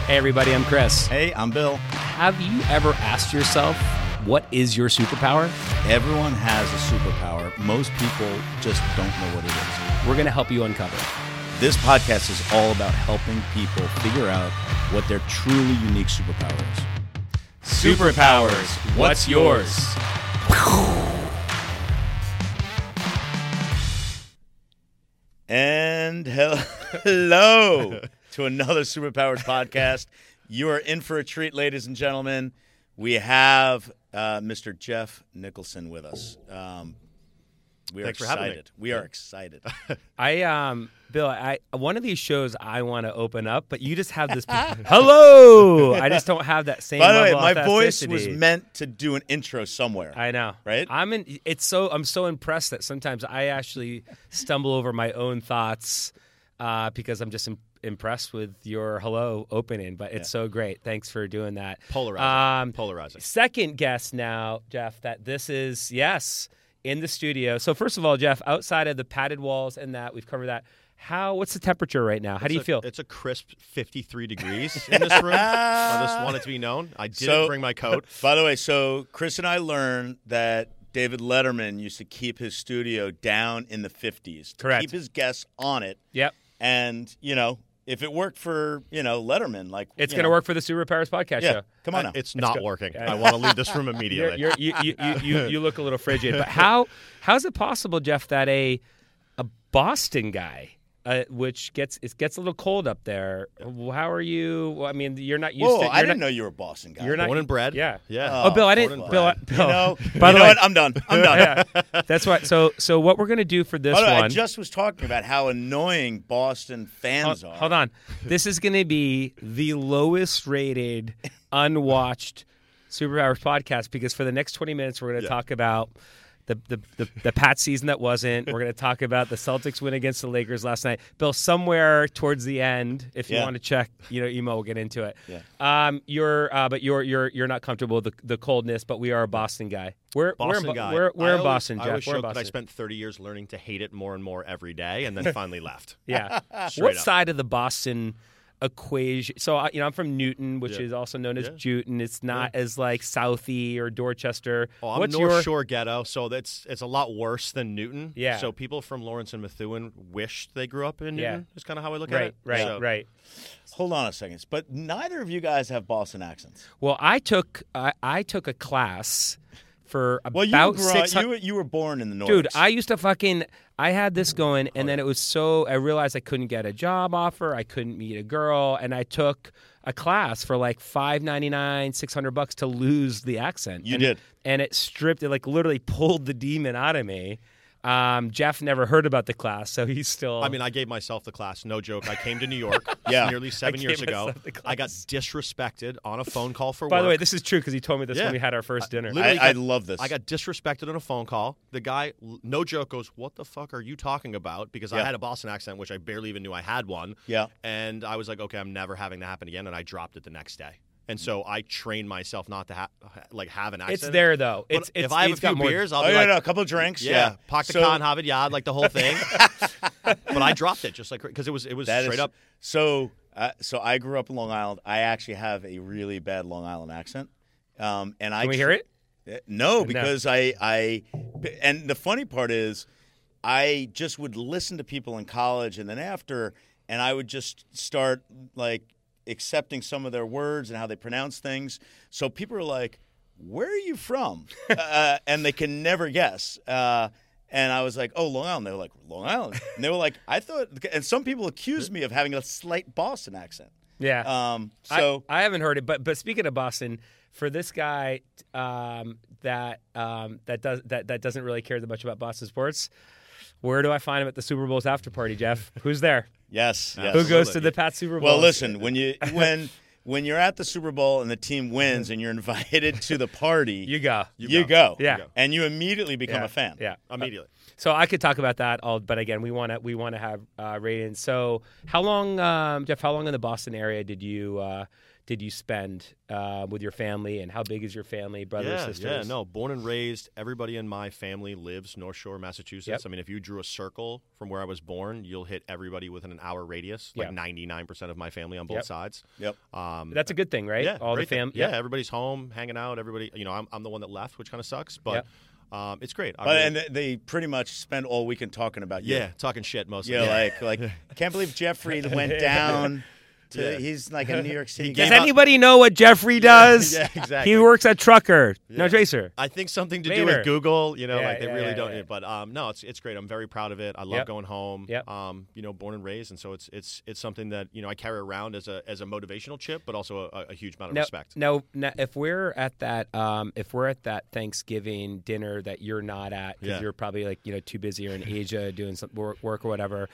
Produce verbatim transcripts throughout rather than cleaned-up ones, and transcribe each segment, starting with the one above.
Hey, everybody, I'm Chris. Hey, I'm Bill. Have you ever asked yourself, what is your superpower? Everyone has a superpower. Most people just don't know what it is. We're going to help you uncover it. This podcast is all about helping people figure out what their truly unique superpower is. Superpowers, what's yours? And hello to another Superpowers podcast. You are in for a treat, ladies and gentlemen. We have uh, Mister Jeff Nicholson with us. Um, we are Thanks excited. for having me. We are excited. I, um, Bill, I one of these shows I want to open up, but you just have this. Hello! I just don't have that same By the way, level my of voice authenticity. was meant to do an intro somewhere. I know, Right? I'm in. It's so I'm so impressed that sometimes I actually stumble over my own thoughts uh, because I'm just im- impressed with your hello opening. But it's Yeah. so great. Thanks for doing that. Polarizing. Um, Polarizing. Second guess now, Jeff, that this is yes in the studio. So first of all, Jeff, outside of the padded walls and that we've covered that. How? What's the temperature right now? How It's do you a- feel? It's a crisp fifty-three degrees in this room. I just want it to be known. I didn't So- bring my coat. By the way, so Chris and I learned that David Letterman used to keep his studio down in the fifties. To Correct. keep his guests on it. Yep. And, you know, if it worked for, you know, Letterman, like It's you going to know, work for the Superpowers podcast Yeah. show. Come on I- now. It's not go. working. Yeah. I want to leave this room You're, immediately. you're, you, you, you, you, you look a little frigid. But how how is it possible, Jeff, that a a Boston guy, uh, which gets it gets a little cold up there, how are you? Well, I mean, you're not used Whoa, to. You're I didn't not, know you were a Boston guy. You're not Born and bred. Yeah. Yeah. Oh, Bill, I born didn't. and Bill, bred. Bill, You know, by you the know way, what? I'm done. I'm done. yeah, that's right. So so what we're gonna do for this By the way, one? I just was talking about how annoying Boston fans hold, are. hold on. This is gonna be the lowest rated, unwatched Superpowers podcast because for the next twenty minutes we're gonna Yeah. talk about. The, the the the Pat season that wasn't. We're going to talk about the Celtics win against the Lakers last night. Bill, somewhere towards the end, if you Yeah. want to check, you know, email, we'll get into it. Yeah. Um, you're uh, but you're you're you're not comfortable with the, the coldness, but we are a Boston guy. We're Boston we're in, Bo- guy. We're we're I in always- Boston, I Jeff. always We're in joke that I Boston. spent thirty years learning to hate it more and more every day, and then finally left. Yeah. Straight What up. side of the Boston equation? So uh, you know, I'm from Newton, which Yeah. is also known as Yeah. Jewton. It's not as like Southie or Dorchester. Oh, I'm What's North your Shore ghetto, so that's it's a lot worse than Newton. Yeah. So people from Lawrence and Methuen wished they grew up in Yeah. Newton. Is kind of how I look at right, it. right, So- right. Hold on a second. But neither of you guys have Boston accents. Well, I took I, I took a class for about Well, you, grew up, six you, hundred. were- you were born in the North. Dude, I used to fucking. I had this going, and then it was so. I realized I couldn't get a job offer. I couldn't meet a girl, and I took a class for like five ninety nine, six hundred bucks to lose the accent. You and, did. and it stripped. It like literally pulled the demon out of me. Um, Jeff never heard about the class, so he's still. I mean, I gave myself the class. No joke. I came to New York Yeah. nearly seven I years gave ago. myself the I got class. disrespected on a phone call for by work. the way, this is true because he told me this Yeah. when we had our first dinner. literally I, I got- love this. I got disrespected on a phone call. The guy, l- no joke, goes, "What the fuck are you talking about?" Because I Yeah. had a Boston accent, which I barely even knew I had one. Yeah. And I was like, "Okay, I'm never having that happen again," and I dropped it the next day. And so I trained myself not to ha- like have an accent. it's there though. But It's, it's if I have a it's got few more- beers, I'll oh, be yeah, like, no, a couple of drinks. yeah, Yeah. Pak So- Khan, Havid Yad, like the whole thing. But I dropped it just like because it was it was That straight is- up. So, uh, so I grew up in Long Island. I actually have a really bad Long Island accent. Um, and I Can we hear it? Uh, No, because I, I, and the funny part is, I just would listen to people in college, and then after, and I would just start like accepting some of their words and how they pronounce things. So people are like, "Where are you from?" uh, and they can never guess. Uh, and I was like, "Oh, Long Island." They were like, "Long Island," and they were like, "I thought." And some people accused me of having a slight Boston accent. Yeah. Um, so I, I haven't heard it, but but speaking of Boston, for this guy um, that um, that does that that doesn't really care that much about Boston sports, where do I find him at the Super Bowl's after party, Jeff? Who's there? yes, yes. Who goes to Absolutely. the Pat Super Bowl? Well, listen, when you when when you're at the Super Bowl and the team wins and you're invited to the party, you go. you, go. Yeah. go. And you immediately become yeah. a fan. Yeah. Immediately. So I could talk about that all, but again, we want to we want to have uh, ratings. So how long, um, Jeff? How long in the Boston area did you uh, did you spend uh, with your family, and how big is your family, brothers, yeah, sisters? Yeah, no, born and raised. Everybody in my family lives North Shore, Massachusetts. Yep. I mean, if you drew a circle from where I was born, you'll hit everybody within an hour radius. Like Yeah. ninety-nine percent of my family on both Yep. sides. Yep. Um, That's a good thing, right? Yeah, all the great thing. family. Yeah, everybody's home, hanging out. Everybody, you know, I'm I'm the one that left, which kind of sucks, but um, it's great. I But, really- and they- they pretty much spend all weekend talking about you. yeah, talking shit mostly. Yeah, like like can't believe Jeffrey went down to Yeah. he's like a New York City Does guy. anybody know what Jeffrey does? yeah, exactly. He works at Trucker. No, Yeah. Tracer. I think something to do Later. with Google, you know, Yeah, like they yeah, really yeah, don't. yeah. But um, no, it's it's great. I'm very proud of it. I love Yep. going home. Yep. Um, you know, born and raised, and so it's it's it's something that you know I carry around as a as a motivational chip, but also a, a huge amount of Now, respect. now, now, if we're at that, um, if we're at that Thanksgiving dinner that you're not at because Yeah. you're probably like you know too busy or in Asia doing some work, work or whatever,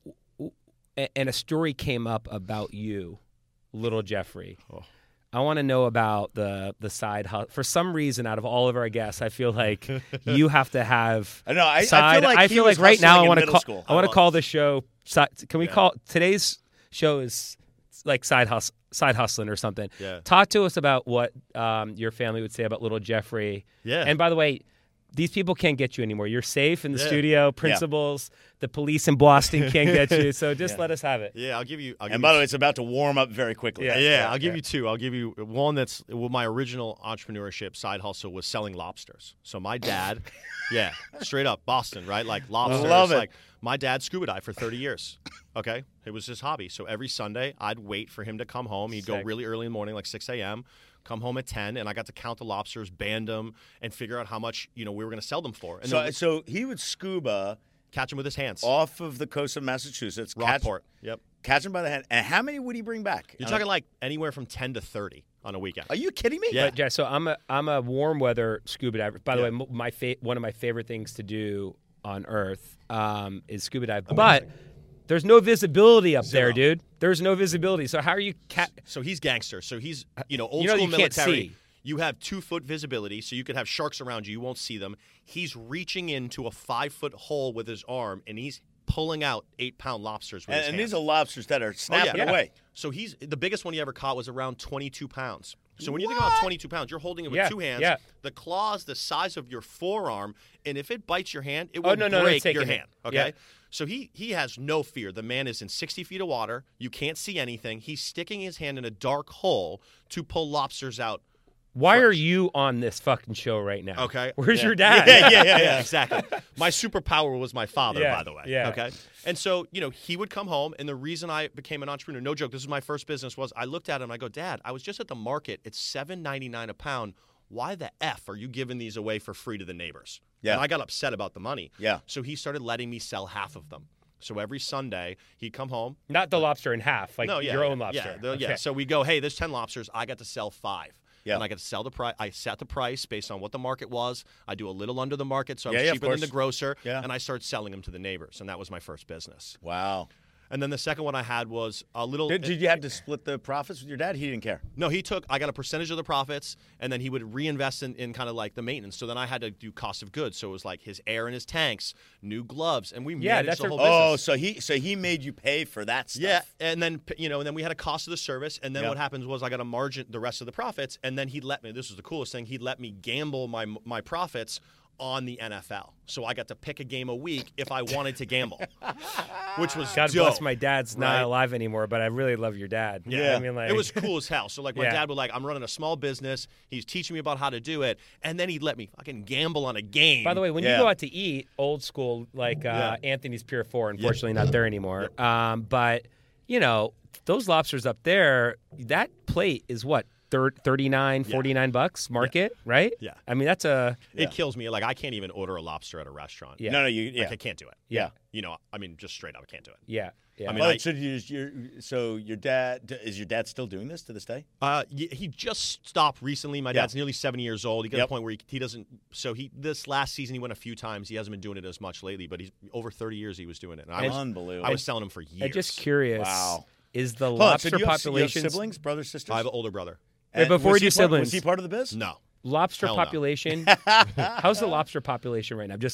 w- w- and a story came up about you, little Jeffrey. Oh. I want to know about the the side hustle. For some reason, out of all of our guests, I feel like you have to have. I know. I, I side. feel like I he feel was like right now hustling I in want to middle call. school. I want to I call was. the show. si- Can we Yeah. call today's show is like side hustle, side hustling or something? Yeah. Talk to us about what um, your family would say about little Jeffrey. Yeah. And by the way, these people can't get you anymore. You're safe in the Yeah. studio. Principals, the police in Boston can't get you. So just Yeah. let us have it. Yeah, I'll give you. I'll give And you by the way, it's about to warm up very quickly. Yeah. Yeah, I'll give yeah. you two. I'll give you one that's well, my original entrepreneurship side hustle was selling lobsters. So my dad, yeah, straight up Boston, right? Like lobsters. love it. Like my dad scuba dived for thirty years. Okay, it was his hobby. So every Sunday, I'd wait for him to come home. He'd go Sick. really early in the morning, like six a.m. Come home at ten, and I got to count the lobsters, band them, and figure out how much you know we were going to sell them for, and So then so he would scuba catch them with his hands. off of the coast of Massachusetts, catch, Rockport. Yep. catch him by the hand. And how many would he bring back? You're Uh, talking like anywhere from ten to thirty on a weekend. Are you kidding me? Yeah. But, yeah, so I'm a I'm a warm weather scuba diver. By the Yeah. way, m- my fa- one of my favorite things to do on Earth um, is scuba dive. But there's no visibility up there, Zero. dude. There's no visibility. So how are you cat? So he's gangster. So he's you know old You know school you can't military. see. You have two foot visibility, so you could have sharks around you. You won't see them. He's reaching into a five foot hole with his arm, and he's pulling out eight pound lobsters with And, his and hands. these are lobsters that are Oh, snapping yeah. away. So he's the biggest one he ever caught was around twenty-two pounds. So when you think about twenty-two pounds, you're holding it with Yeah, two hands. yeah. The claw's the size of your forearm, and if it bites your hand, it Oh, will no, no, no, break it's taking your it. hand. Okay. Yeah. So he he has no fear. The man is in sixty feet of water. You can't see anything. He's sticking his hand in a dark hole to pull lobsters out. Why are you on this fucking show right now? Okay. Where's Yeah. your dad? Yeah, yeah, yeah, yeah. exactly. My superpower was my father, Yeah, by the way. yeah. Okay. And so, you know, he would come home, and the reason I became an entrepreneur, no joke, this is my first business, was I looked at him and I go, Dad, I was just at the market. It's seven ninety-nine a pound. Why the F are you giving these away for free to the neighbors? Yeah. And I got upset about the money. Yeah. So he started letting me sell half of them. So every Sunday, he'd come home. Not the lobster in half, like no, yeah, your yeah, own lobster. Yeah, the- Okay. yeah. So we go, hey, there's ten lobsters. I got to sell five. Yeah. And I got to sell the price. I set the price based on what the market was. I do a little under the market, so I Yeah, was yeah, of cheaper than course. the grocer. Yeah. And I started selling them to the neighbors, and that was my first business. Wow. And then the second one I had was a little. Did, did you have to split the profits with your dad? He didn't care. No, he took. I got a percentage of the profits, and then he would reinvest in, in kind of like the maintenance. So then I had to do cost of goods. So it was like his air in his tanks, new gloves, and we Yeah, managed that's the a- whole Oh, business. so he so he made you pay for that stuff. Yeah, and then you know, and then we had a cost of the service, and then Yeah. what happens was I got a margin, the rest of the profits, and then he'd let me. This was the coolest thing. He'd let me gamble my my profits on the N F L, so I got to pick a game a week if I wanted to gamble, which was God dope. bless my dad's not right? alive anymore, but I really love your dad. Yeah. I mean, like It was cool as hell. So like my Yeah. dad would like, I'm running a small business. He's teaching me about how to do it, and then he'd let me fucking gamble on a game. By the way, when Yeah. you go out to eat, old school, like uh, Anthony's Pier Four, unfortunately not there anymore. Um, but you know, those lobsters up there, that plate is what thir- thirty-nine, forty-nine bucks market, right? Yeah. I mean, that's a it kills me. Like I can't even order a lobster at a restaurant. Yeah. No, no, you yeah. Like I can't do it. Yeah. You know, I mean, just straight up, I can't do it. yeah, yeah. I mean, Well, I- so, you, you're, so your dad is your dad still doing this to this day? Uh, y- he just stopped recently. My Yeah. dad's nearly seventy years old. He got to Yep. the point where he, he doesn't. So he this last season he went a few times. He hasn't been doing it as much lately, but he's over thirty years he was doing it. And I was, Unbelievable. I was selling him for years. I'm just curious. Wow. Is the Hold on, so lobster do you have, you have population siblings, brothers, sisters? I have an older brother. Wait, And before was we he do part- siblings- was he part of the biz? No. lobster Hell no. population? How's the lobster population right now? Just like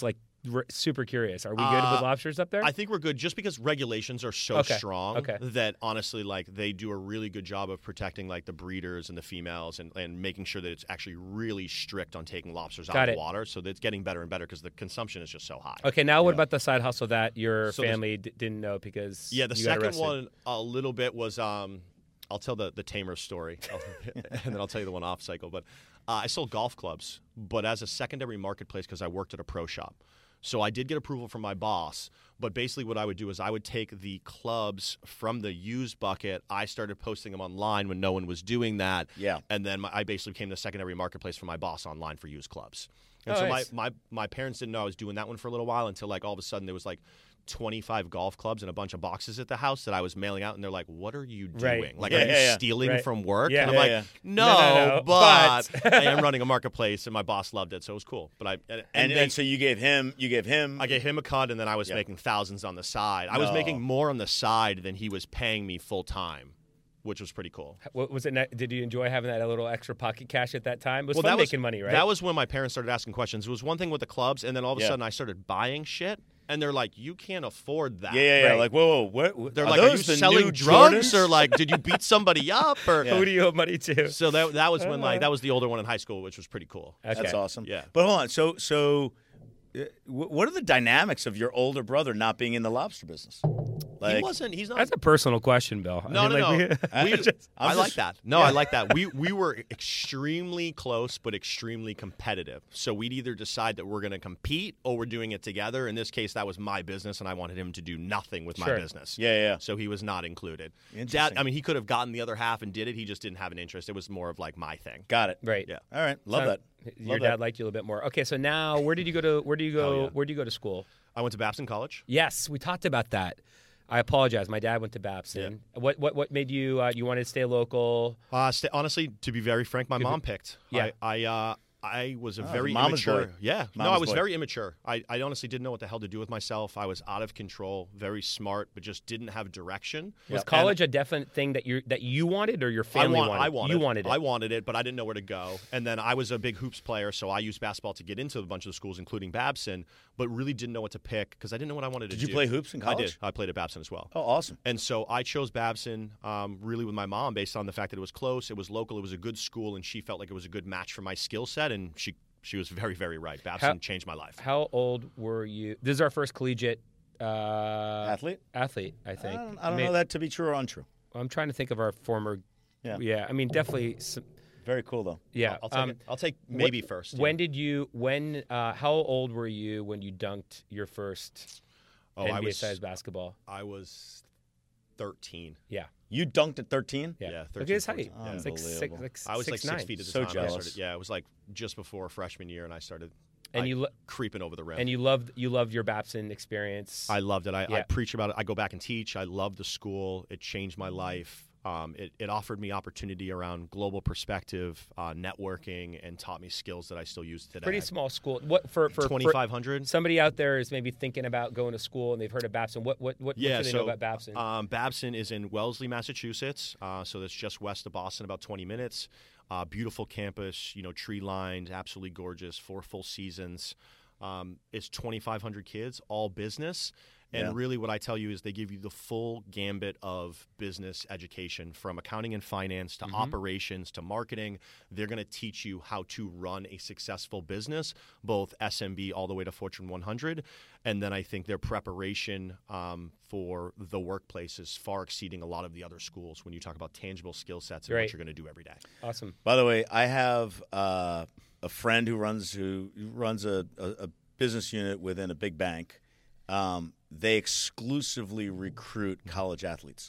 r- super curious. Are we good Uh, with lobsters up there? I think we're good just because regulations are so Okay, strong okay. that honestly, like they do a really good job of protecting like the breeders and the females and, and making sure that it's actually really strict on taking lobsters Got out it. of the water. So that it's getting better and better because the consumption is just so high. okay, now what Yeah. about the side hustle that your So there's- family d- didn't know because Yeah, the you got second arrested? one a little bit was um, I'll tell the the tamer story, and then I'll tell you the one off cycle. But uh, I sold golf clubs, but as a secondary marketplace because I worked at a pro shop. So I did get approval from my boss, but basically what I would do is I would take the clubs from the used bucket. I started posting them online when no one was doing that. Yeah. And then my, I basically became the secondary marketplace for my boss online for used clubs. And Oh, so nice. my, my, my parents didn't know I was doing that one for a little while until like all of a sudden there was like twenty-five golf clubs and a bunch of boxes at the house that I was mailing out, and they're like, "What are you doing? Right. Like, Yeah, are you yeah, yeah. stealing Right. from work?" Yeah. And I'm Yeah, like, yeah. "No, No, no, no, but, but- I am running a marketplace, and my boss loved it, so it was cool." But I and, And, and, and, they- so you gave him, you gave him. I gave him a cut, and then I was Yeah. making thousands on the side. I was No. making more on the side than he was paying me full time, which was pretty cool. What was it? ne- Did you enjoy having that little extra pocket cash at that time? It was Well, fun that was making money, right? That was when my parents started asking questions. It was one thing with the clubs, and then all of a Yeah. sudden I started buying shit, and they're like, "You can't afford that." yeah, yeah, yeah. Right. Like, whoa, whoa, what? what They're are like, "Are you those the selling new drugs, Jordans? or like, did you beat somebody up?" Or Yeah. Who do you owe money to? so that that was when like that was the older one in high school, which was pretty cool. Okay. That's awesome. Yeah. But hold on. So, so, uh, wh- what are the dynamics of your older brother not being in the lobster business? Like, he wasn't. He's not. That's a personal question, Bill. I No, mean, no, like, no. we- We, just- I'm I like just- that. No, I like that. We we were extremely close, but extremely competitive. So we'd either decide that we're going to compete or we're doing it together. In this case, that was my business, and I wanted him to do nothing with Sure. my business. Yeah, yeah. So he was not included. Dad, Interesting. I mean, he could have gotten the other half and did it. He just didn't have an interest. It was more of like my thing. Got it. right. Yeah. All right. Love So, that. Your Love dad that. liked you a little bit more. Okay, so now where did you go to? Where do you go? Hell yeah. Where do you go to school? I went to Babson College. Yes, we talked about that. I apologize. My dad went to Babson. What what what made you? Uh, you wanted to stay local? Uh, st- honestly, to be very frank, my mom picked. Yeah. I I, uh, I was a Oh, very mama's immature. boy. Yeah. no, I Mama's was boy. very immature. I, I honestly didn't know what the hell to do with myself. I was out of control, very smart, but just didn't have direction. Was And college a definite thing that you that you wanted or your family I, want, wanted? I wanted You wanted it. I wanted it, but I didn't know where to go. And then I was a big hoops player, so I used basketball to get into a bunch of the schools, including Babson, but really didn't know what to pick because I didn't know what I wanted to Did do. you play hoops in I college? did. I played at Babson as well. Oh, awesome. And so I chose Babson um, really with my mom based on the fact that it was close, it was local, it was a good school, and she felt like it was a good match for my skill set, and she she was very, very right. Babson How- changed my life. How old were you? This is our first collegiate uh, Athlete? Athlete, I I think. don't, I don't May- know that to be true or untrue. I'm trying to think of our former. Yeah. Yeah. I mean, definitely. Some, Very cool though. yeah. I'll take um, it. I'll take wh- maybe first. When yeah. did you? When? Uh, how old were you when you dunked your first oh, N B I A was sized basketball? I was thirteen. Yeah. You dunked at thirteen? Yeah. Yeah, Look at thirteen, his height. fourteen. It's like six, Unbelievable. like I was six, like six nine. feet at the So time. I jealous. started, yeah, it was like just before freshman year, and I started And I- you lo- creeping over the rim. and you loved you loved your Babson experience. I loved it. I, I Yeah. preach about it. I go back and teach. I love the school. It changed my life. Um, it, it offered me opportunity around global perspective, uh, networking, and taught me skills that I still use today. Pretty small school. What for for, for twenty-five hundred. somebody out there is maybe thinking about going to school and they've heard of Babson. What what what, Yeah, what should they so know about Babson? Um, Babson is in Wellesley, Massachusetts. Uh, so that's just west of Boston, about twenty minutes. Uh, beautiful campus, you know, tree lined, absolutely gorgeous. Four full seasons. Um, it's twenty-five hundred kids, all business. And Yeah. really, what I tell you is they give you the full gambit of business education, from accounting and finance to operations to marketing. They're going to teach you how to run a successful business, both S M B all the way to Fortune one hundred. And then I think their preparation um, for the workplace is far exceeding a lot of the other schools when you talk about tangible skill sets and Right. what you're going to do every day. Awesome. By the way, I have uh, a friend who runs who runs a, a, a business unit within a big bank. Um, they exclusively recruit college athletes.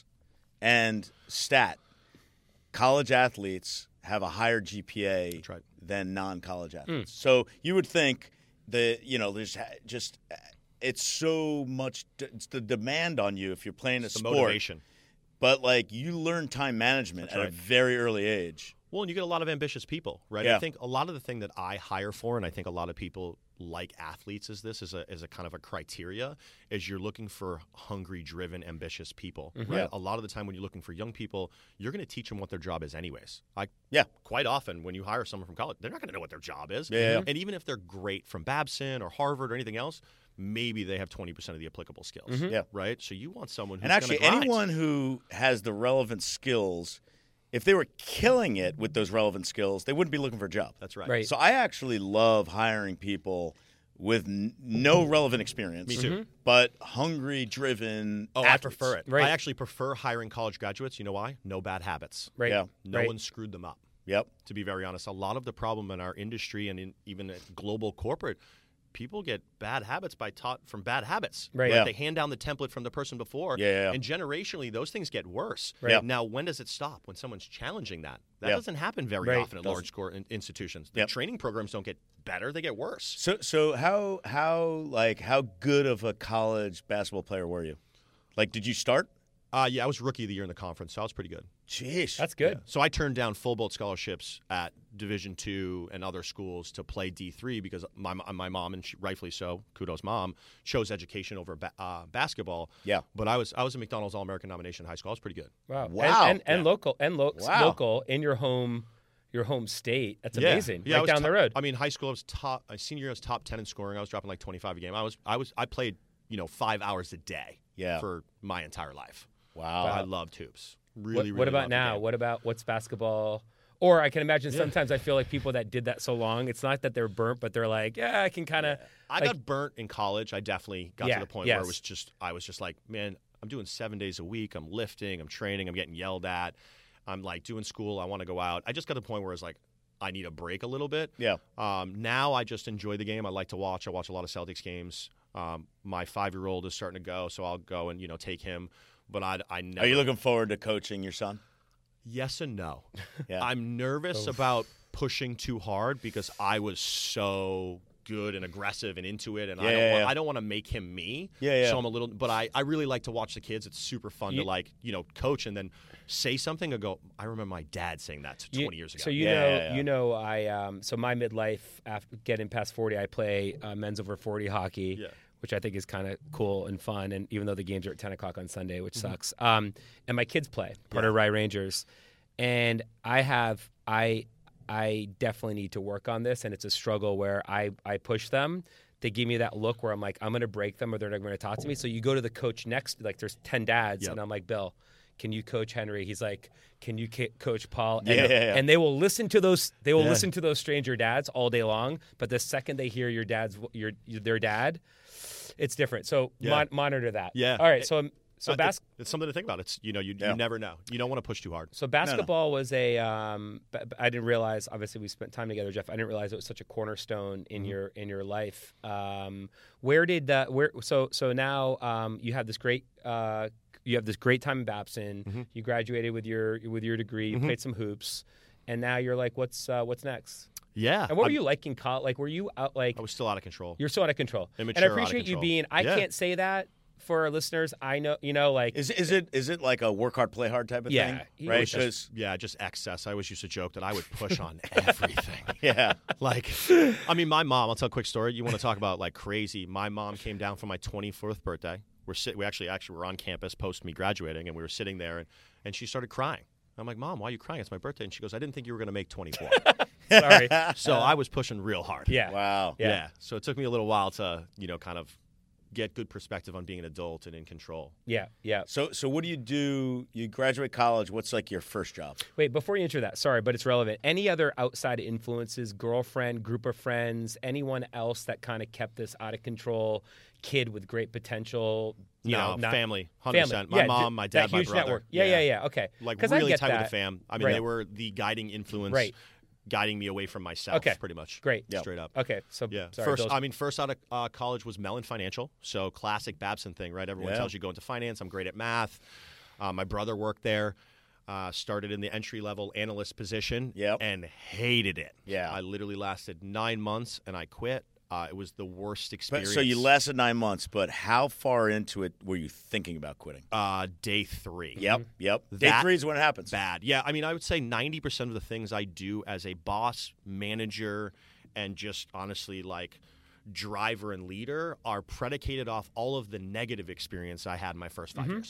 And stat, college athletes have a higher G P A That's right. than non-college athletes. So you would think that, you know, there's ha- just it's so much it's the demand on you if you're playing a It's the sport. motivation. But like you learn time management That's at right. a very early age. Well, and you get a lot of ambitious people, right? Yeah. I think a lot of the thing that I hire for, and I think a lot of people like athletes is this, is a, is a kind of a criteria, is you're looking for hungry, driven, ambitious people, right? Yeah. A lot of the time when you're looking for young people, you're going to teach them what their job is anyways. Like, Yeah. quite often when you hire someone from college, they're not going to know what their job is. Yeah, yeah. And even if they're great from Babson or Harvard or anything else, maybe they have twenty percent of the applicable skills. Mm-hmm. Yeah. Right? So you want someone who's And actually, gonna grind. anyone who has the relevant skills, if they were killing it with those relevant skills, they wouldn't be looking for a job. That's right. Right. So I actually love hiring people with n- no relevant experience. Me too. But hungry, driven. Oh, athletes. I prefer it. Right. I actually prefer hiring college graduates. You know why? No bad habits. Right. Yeah. No Right. one screwed them up. Yep. To be very honest, a lot of the problem in our industry and in, even at global corporate, people get bad habits by taught from bad habits. Right. Yeah. They hand down the template from the person before. Yeah, yeah, yeah. And generationally, those things get worse. Right. Yeah. Now, when does it stop? When someone's challenging that. That Yeah. doesn't happen very Right. often at large core in- institutions. The Yep. training programs don't get better; they get worse. So so how how like how good of a college basketball player were you? Like, did you start? Uh, yeah, I was rookie of the year in the conference, so I was pretty good. Jeez. That's good. So I turned down full boat scholarships at Division two and other schools to play D three because my my mom, and she, rightfully so, kudos mom, chose education over ba- uh, basketball. Yeah. But I was I was a McDonald's All American nomination in high school. I was pretty good. Wow. Wow. And, and, and Yeah. local and lo- Wow. local in your home your home state. That's Yeah. amazing. Yeah, I right was down the top- road. I mean, high school I was top. My senior year I was top ten in scoring. I was dropping like twenty-five a game. I was I was I played you know five hours a day. Yeah. For my entire life. Wow. I loved hoops. Really, what, really. what about loved the now? game. What about what's basketball? Or I can imagine Yeah. sometimes I feel like people that did that so long, it's not that they're burnt, but they're like, yeah, I can kind of. I like- got burnt in college. I definitely got Yeah, to the point where yes. it was just I was just like, man, I'm doing seven days a week. I'm lifting. I'm training. I'm getting yelled at. I'm like doing school. I want to go out. I just got to the point where it's like I need a break a little bit. Yeah. Um, now I just enjoy the game. I like to watch. I watch a lot of Celtics games. Um, my five-year-old is starting to go, so I'll go and you know take him. But I, I never. Are you looking forward to coaching your son? Yes and no. Yeah. I'm nervous about pushing too hard because I was so good and aggressive and into it, and Yeah, I don't yeah, want, yeah. I don't want to make him me. Yeah, yeah. So I'm a little, but I, I really like to watch the kids. It's super fun You- to like you know coach and then say something and go. I remember my dad saying that You- twenty years ago. So you Yeah, know, yeah, yeah. you know, I um, so my midlife after getting past forty, I play uh, men's over forty hockey, Yeah. which I think is kind of cool and fun. And even though the games are at ten o'clock on Sunday, which Mm-hmm. sucks, um, and my kids play part of Rye Rangers, and I have I I definitely need to work on this, and it's a struggle where I I push them. They give me that look where I'm like, I'm going to break them or they're not going to talk to me. So you go to the coach next, like there's ten dads, Yep. and I'm like, Bill, can you coach Henry? He's like, can you ca- coach Paul? And, Yeah, yeah, yeah. and they will listen to those. They will Yeah. listen to those stranger dads all day long. But the second they hear your dad's your their dad, it's different. So Yeah. mon- monitor that. Yeah. All right. So um, so Uh, bas- it's, it's something to think about. It's you know you, Yeah. you never know. You don't want to push too hard. So basketball was a. Um, b- b- I didn't realize. Obviously, we spent time together, Jeff. I didn't realize it was such a cornerstone in Mm-hmm. your in your life. Um, where did that? Where? So so now um, you have this great. Uh, you have this great time in Babson. Mm-hmm. You graduated with your with your degree. You played some hoops, and now you're like, what's uh, what's next? Yeah. And what were I'm- you like in college? Like, were you out like? I was still out of control. You're so out of control. Immature, and I out of appreciate you control. being. I Yeah. can't say that for our listeners. I know. You know, like. Is is it is it like a work hard, play hard type of Yeah, thing? he Right? was Because Yeah, just excess. I always used to joke that I would push on everything. yeah, Like, I mean, my mom. I'll tell a quick story. You want to talk about like crazy? My mom came down for my twenty-fourth birthday. We're sit. We actually actually were on campus post me graduating, and we were sitting there, and, and she started crying. I'm like, Mom, why are you crying? It's my birthday. And she goes, I didn't think you were going to make twenty-four. Sorry. So I was pushing real hard. Yeah. wow. Yeah. Yeah. So it took me a little while to, you know, kind of get good perspective on being an adult and in control. Yeah. Yeah. So so what do you do? You graduate college. What's like your first job? Wait, before you answer that, sorry, but it's relevant. Any other outside influences, girlfriend, group of friends, anyone else that kind of kept this out of control kid with great potential? You no, know, not, family, one hundred percent. family. My Yeah, mom, my that dad, my huge brother. network. Yeah, yeah, yeah. Okay. Like 'Cause I really get tight with that. the fam. I mean, Right. they were the guiding influence, Right. guiding me away from myself, Okay. pretty much. Great. Yeah. Straight up. Okay. So Yeah. sorry, first, Bill's- I mean, first out of uh, college was Mellon Financial. So classic Babson thing, right? Everyone Yeah. tells you go into finance. I'm great at math. Uh, my brother worked there. Uh, started in the entry level analyst position. Yep. And hated it. Yeah. I literally lasted nine months and I quit. Uh, it was the worst But, experience. so you lasted nine months, but how far into it were you thinking about quitting? Uh, day three. Yep, yep. Day That- three is when it happens. Bad. Yeah, I mean, I would say ninety percent of the things I do as a boss, manager, and just honestly like driver and leader are predicated off all of the negative experience I had in my first 5 years.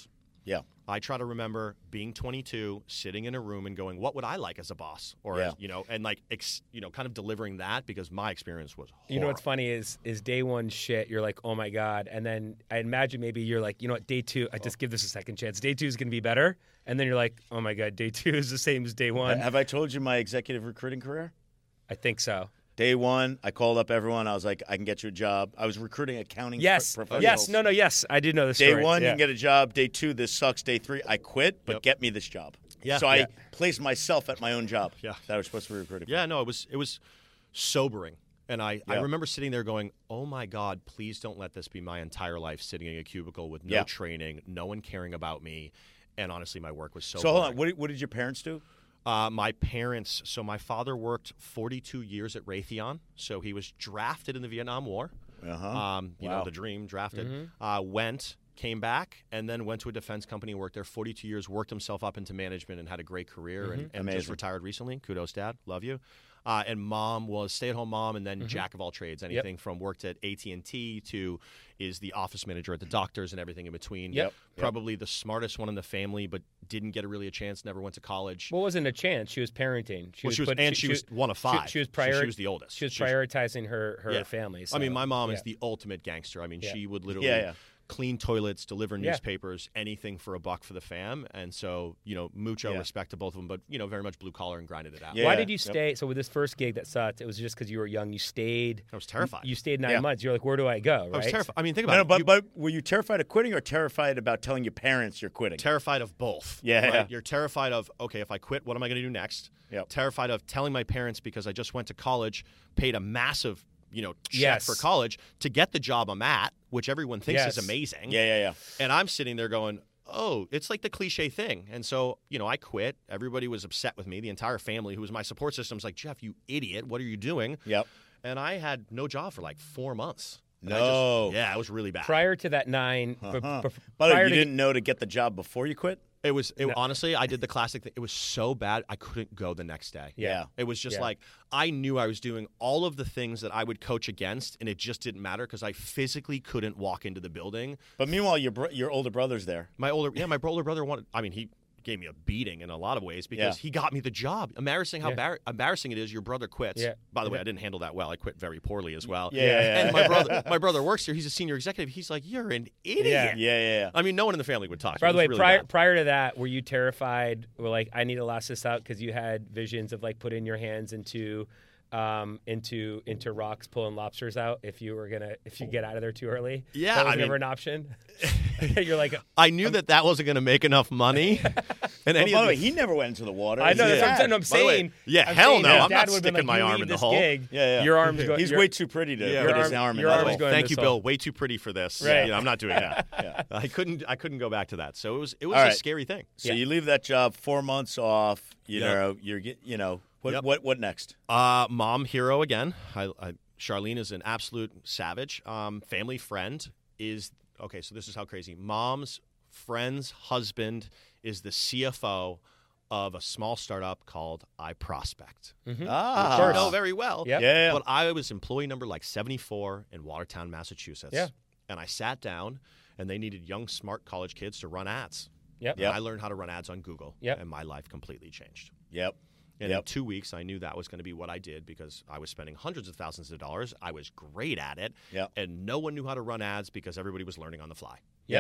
Yeah. I try to remember being twenty-two, sitting in a room and going, what would I like as a boss? Or, Yeah. as, you know, and like, ex, you know, kind of delivering that because my experience was horrible. You know what's funny is is day one shit, you're like, oh my God. And then I imagine maybe you're like, you know what, day two, I just give this a second chance. Day two is going to be better. And then you're like, oh my God, day two is the same as day one. Have I told you my executive recruiting career? I think so. Day one, I called up everyone. I was like, I can get you a job. I was recruiting accounting Yes. pro- professionals. Yes. No, no, yes. I did know this Day story. one, yeah. you can get a job. Day two, this sucks. Day three, I quit, but Yep. get me this job. Yeah. So I Yeah. placed myself at my own job. Yeah. That I was supposed to be recruiting for. Yeah, no, it was it was sobering. And I, I Yeah. remember sitting there going, oh my God, please don't let this be my entire life sitting in a cubicle with no Yeah. training, no one caring about me. And honestly, my work was so So hold boring. on. What did, what did your parents do? Uh, my parents, so my father worked forty-two years at Raytheon. So he was drafted in the Vietnam War. Uh-huh. Um, you Wow. know, the dream, drafted. Mm-hmm. Uh, went, came back, and then went to a defense company, worked there forty-two years, worked himself up into management and had a great career and, and just Amazing. retired recently. Kudos, Dad. Love you. Uh, and mom was stay-at-home mom and then jack of all trades. Anything from worked at A T and T to is the office manager at the doctors and everything in between. Yep. Probably the smartest one in the family, but didn't get a really a chance, never went to college. Well, wasn't a chance. She was parenting. Well, she was, put- and she, was one of five. She, she was So prior, she was the oldest. She was She was- prioritizing her her Yeah. family. I mean, so, my mom yeah. is the ultimate gangster. I mean, Yeah. she would literally Yeah, yeah. clean toilets, deliver Yeah. newspapers, anything for a buck for the fam. And so, you know, mucho Yeah. respect to both of them, but, you know, very much blue collar and grinded it out. Yeah. Why did you stay? So with this first gig that sucked, it was just because you were young. You stayed. I was terrified. You stayed nine Yeah. months. You're like, where do I go? Right? I was terrified. I mean, think No, about no, it. but, You- but were you terrified of quitting or terrified about telling your parents you're quitting? terrified of both. Yeah, right? yeah. You're terrified of, okay, if I quit, what am I going to do next? Yep. Terrified of telling my parents because I just went to college, paid a massive, you know, check Yes. for college to get the job I'm at, which everyone thinks Yes. is amazing. yeah, yeah, yeah. And I'm sitting there going, oh, it's like the cliche thing. And so, you know, I quit. Everybody was upset with me. The entire family, who was my support system, was like, Jeff, you idiot. What are you doing? Yep. And I had no job for like four months. And I No. just- yeah, it was really bad. Prior to that nine, b- Huh. b- By the way, prior you to didn't know to get the job before you quit? It was it, honestly, I did the classic thing. It was so bad, I couldn't go the next day. Yeah. It was just Yeah. like I knew I was doing all of the things that I would coach against, and it just didn't matter because I physically couldn't walk into the building. But meanwhile, your bro- your older brother's there. My older, yeah, my older brother wanted. I mean, he gave me a beating in a lot of ways because Yeah. he got me the job. Embarrassing how Yeah. bar- embarrassing it is. Your brother quits. Yeah. By the way, I didn't handle that well. I quit very poorly as well. Yeah, yeah, yeah. And my brother, my brother works here. He's a senior executive. He's like, you're an idiot. Yeah. Yeah, yeah, yeah. I mean, no one in the family would talk. By It the was way, really prior bad. prior to that, were you terrified? Were like, I need to last this out because you had visions of like putting your hands into, um, into into rocks, pulling lobsters out if you were gonna if you get out of there too early. Yeah, that was I never mean- an option. You're like, I knew that that wasn't going to make enough money. And Well, any by of the way, the- he never went into the water. I know His that's what I'm dad. saying. I'm By the way, saying, yeah, I'm hell saying no, his I'm dad not would've been sticking like, my you arm leave in the this hole. Gig, Yeah, yeah. Your arms go. He's your- way too pretty to Yeah, put your his arm- arm in your that arms hole. go in Thank this you, hole. Bill. Way too pretty for this. Right. You know, I'm not doing that. Yeah. I couldn't. I couldn't go back to that. So it was. It was All a right. scary thing. So Yeah. you leave that job, four months off. You Yep. know, you're get. You know, what Yep. what what next? Uh, mom hero again. I, I, Charlene is an absolute savage. Um, family friend is okay. So this is how crazy. Mom's friend's husband is the C F O of a small startup called iProspect. Ah, Of course. know very well. Yep. Yeah. But I was employee number like seventy-four in Watertown, Massachusetts. Yeah. And I sat down, and they needed young, smart college kids to run ads. Yep. Yep. I learned how to run ads on Google, Yep. and my life completely changed. Yep. And Yep. in two weeks, I knew that was going to be what I did because I was spending hundreds of thousands of dollars. I was great at it, Yep. and no one knew how to run ads because everybody was learning on the fly. Yeah.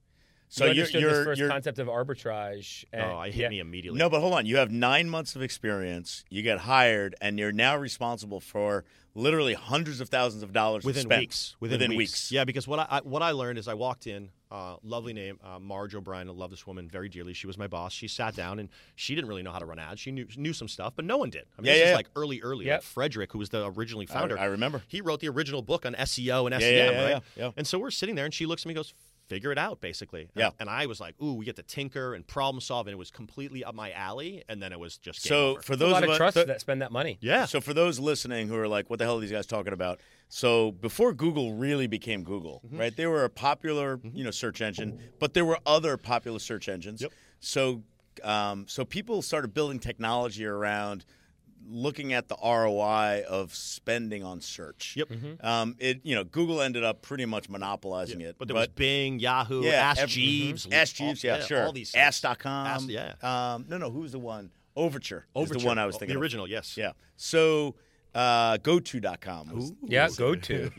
So So you you're understood you're, this first you're concept of arbitrage. And, oh, it hit yeah. me immediately. no, but hold on. You have nine months of experience. You get hired, and you're now responsible for literally hundreds of thousands of dollars within spent weeks. Within, within weeks. weeks. Yeah, because what I, I what I learned is I walked in. Uh, lovely name, uh, Marge O'Brien. I love this woman very dearly. She was my boss. She sat down and she didn't really know how to run ads. She knew knew some stuff, but no one did. I mean, Yeah, this yeah, is yeah. like early, early. Yep. Like Frederick, who was the originally founder. I remember. He wrote the original book on S E O and Yeah, S E M, yeah, yeah, right? yeah, yeah. And so we're sitting there, and she looks at me and goes, figure it out, basically. Yeah. And I was like, ooh, we get to tinker and problem solve, and it was completely up my alley, and then it was just game So over. for There's those a lot of of us, trusts th- that spend that money. yeah. So for those listening who are like, what the hell are these guys talking about? So before Google really became Google, Mm-hmm. right? They were a popular, you know, search engine, but there were other popular search engines. Yep. So um, so people started building technology around looking at the R O I of spending on search. Yep. Mm-hmm. Um, it you know Google ended up pretty much monopolizing Yeah. it. But there was Bing, Yahoo, yeah, Ask every- Jeeves. mhm. Ask Jeeves, all, yeah, sure. All these sites. Ask dot com. Ask- yeah. Um, no, no, who's the one? Overture. Is Overture. the one I was Oh, thinking The of. original, yes. Yeah. So uh, go to dot com was, Yeah, was- go to.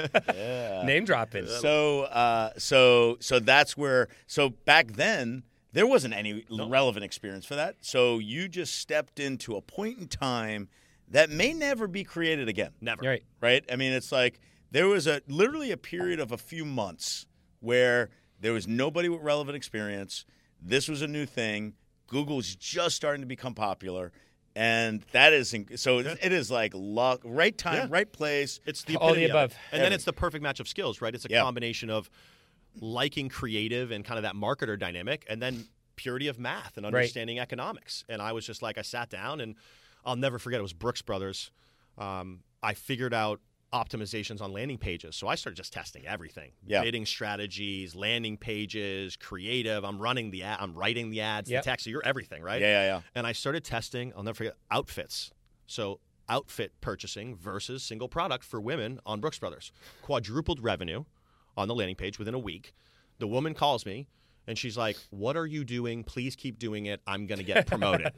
yeah. Name dropping. So, uh, so, so that's where. So back then, there wasn't any relevant experience for that. So you just stepped into a point in time that may never be created again. Never. Right. Right? I mean, it's like there was a literally a period of a few months where there was nobody with relevant experience. This was a new thing. Google's just starting to become popular. And that is so. Yeah. It is like luck, right time, Yeah. right place. It's the All the epitome of it. above. And then Every- it's the perfect match of skills, right? It's a Yeah. combination of liking creative and kind of that marketer dynamic, and then purity of math and understanding economics. And I was just like, I sat down, and I'll never forget. It was Brooks Brothers. Um, I figured out optimizations on landing pages, so I started just testing everything: Yeah. bidding strategies, landing pages, creative. I'm running the ad, I'm writing the ads, Yep. the text. So you're everything, right? Yeah, yeah, yeah. And I started testing, I'll never forget, outfits. So outfit purchasing versus single product for women on Brooks Brothers. Quadrupled revenue on the landing page within a week. The woman calls me, and she's like, what are you doing? Please keep doing it. I'm going to get promoted.